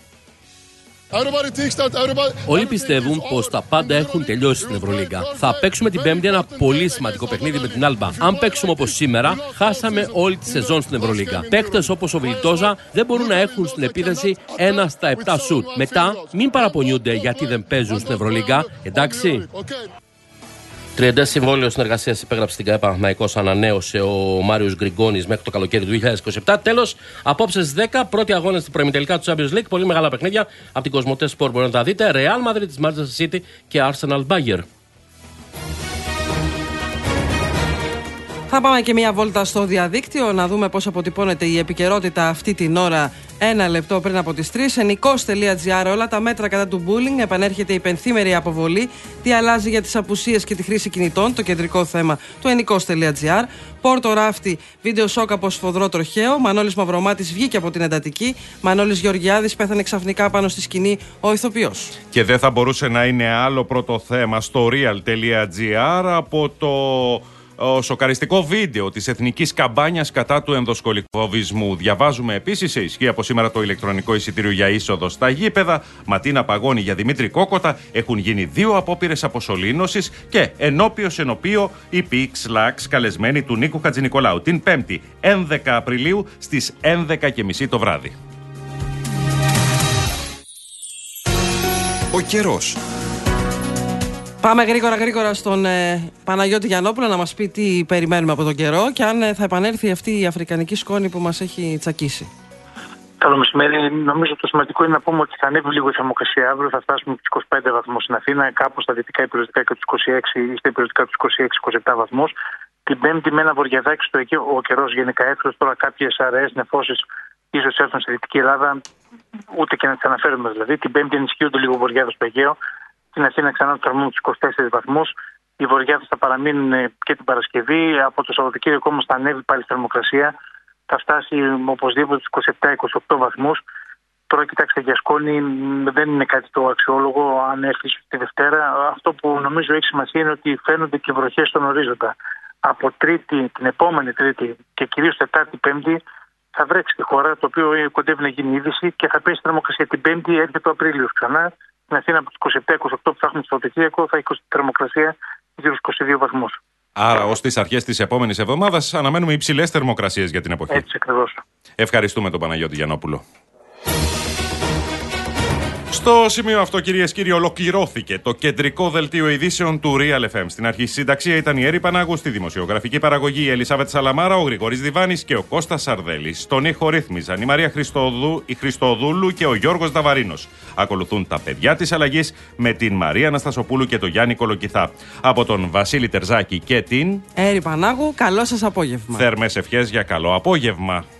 Όλοι πιστεύουν πως τα πάντα έχουν τελειώσει στην Ευρωλίγκα. Θα παίξουμε την Πέμπτη ένα πολύ σημαντικό παιχνίδι με την Άλμπα. Αν παίξουμε όπως σήμερα, χάσαμε όλη τη σεζόν στην Ευρωλίγκα. Παίκτες όπως ο Βιλτόζα δεν μπορούν να έχουν στην επίθεση 1 στα 7 σουτ. Μετά, μην παραπονιούνται γιατί δεν παίζουν στην Ευρωλίγκα, εντάξει. Τριετές συμβόλαιο συνεργασίας υπέγραψε στην ΚΑΕ Παναθηναϊκός, ανανέωσε ο Μάριος Γκριγκόνης μέχρι το καλοκαίρι του 2027. Τέλος, απόψε στις 10, πρώτοι αγώνες στην προημιτελικά του Champions League. Πολύ μεγάλα παιχνίδια από την Κοσμοτέ Sport μπορεί να τα δείτε. Real Madrid, Manchester City και Arsenal Bayern. Θα πάμε και μία βόλτα στο διαδίκτυο να δούμε πώς αποτυπώνεται η επικαιρότητα αυτή την ώρα, ένα λεπτό πριν από τις 3. Ενικός.gr, όλα τα μέτρα κατά του bullying, επανέρχεται η πενθήμερη αποβολή. Τι αλλάζει για τις απουσίες και τη χρήση κινητών, το κεντρικό θέμα του Ενικός.gr. Πόρτο ράφτη, βίντεο σοκ από σφοδρό τροχαίο. Μανώλης Μαυρομάτης βγήκε από την εντατική. Μανώλης Γεωργιάδης πέθανε ξαφνικά πάνω στη σκηνή, ο ηθοποιός. Και δεν θα μπορούσε να είναι άλλο πρώτο θέμα στο real.gr από το σοκαριστικό βίντεο της εθνικής καμπάνιας κατά του ενδοσκολικού φοβισμού. Διαβάζουμε επίσης, σε ισχύ από σήμερα το ηλεκτρονικό εισιτήριο για είσοδο στα γήπεδα. Ματίνα Παγώνη για Δημήτρη Κόκοτα. Έχουν γίνει 2 απόπειρες αποσωλήνωσης και ενώπιο η PXLAX καλεσμένη του Νίκου Χατζηνικολάου την 5η 11 Απριλίου στις 11.30 το βράδυ. Ο καιρός. Πάμε γρήγορα στον Παναγιώτη Γιαννόπουλο να μας πει τι περιμένουμε από τον καιρό και αν θα επανέλθει αυτή η αφρικανική σκόνη που μας έχει τσακίσει. Καλό μεσημέρι. Νομίζω το σημαντικό είναι να πούμε ότι θα ανέβει λίγο η θερμοκρασία αύριο. Θα φτάσουμε τους 25 βαθμούς στην Αθήνα, κάπου στα δυτικά υπηρετικά και τους 26 ή στα υπηρετικά τους 26-27 βαθμούς. Την Πέμπτη με ένα βορειαδάκι στο Αιγαίο, ο καιρός γενικά έφερος. Τώρα κάποιες αραιές νεφώσεις ίσως έρθουν στη Δυτική Ελλάδα, ούτε και να τις αναφέρουμε δηλαδή. Την Πέμπτη ενισχύονται λίγο βορειάδες στο Αιγαίο. Στην Αθήνα ξανά το θερμόμετρο τους 24 βαθμούς. Οι βορειάδες θα παραμείνουν και την Παρασκευή. Από το Σαββατοκύριακο όμως θα ανέβει πάλι η θερμοκρασία. Θα φτάσει οπωσδήποτε στους 27-28 βαθμούς. Τώρα κοιτάξτε, για σκόνη δεν είναι κάτι το αξιόλογο αν έρθει τη Δευτέρα. Αυτό που νομίζω έχει σημασία είναι ότι φαίνονται και βροχές στον ορίζοντα. Από Τρίτη, την επόμενη Τρίτη και κυρίως Τετάρτη, Πέμπτη θα βρέξει τη χώρα, το οποίο κοντεύει να γίνει είδηση και θα πέσει η θερμοκρασία την Πέμπτη, έρχεται το Απρίλιο ξανά. Στην Αθήνα από τους 27-28 που θα έχουμε στο Σαββατοκύριακο θα έχει θερμοκρασία γύρω στους 22 βαθμούς. Άρα, ως τις αρχές της επόμενης εβδομάδας αναμένουμε υψηλές θερμοκρασίες για την εποχή. Έτσι ακριβώς. Ευχαριστούμε τον Παναγιώτη Γιαννόπουλο. Στο σημείο αυτό, κυρίες και κύριοι, ολοκληρώθηκε το κεντρικό δελτίο ειδήσεων του Real FM. Στην αρχή συνταξία ήταν η Έρη Πανάγου, στη δημοσιογραφική παραγωγή η Ελισάβετ Σαλαμάρα, ο Γρηγόρης Διβάνης και ο Κώστας Σαρδέλης. Στον ήχο ρύθμιζαν η Μαρία Χριστοδούλου και ο Γιώργος Δαβαρίνος. Ακολουθούν τα παιδιά της αλλαγής με την Μαρία Αναστασοπούλου και τον Γιάννη Κολοκυθά. Από τον Βασίλη Τερζάκη και την Έρη Πανάγου, καλό σας απόγευμα. Θερμές ευχές για καλό απόγευμα.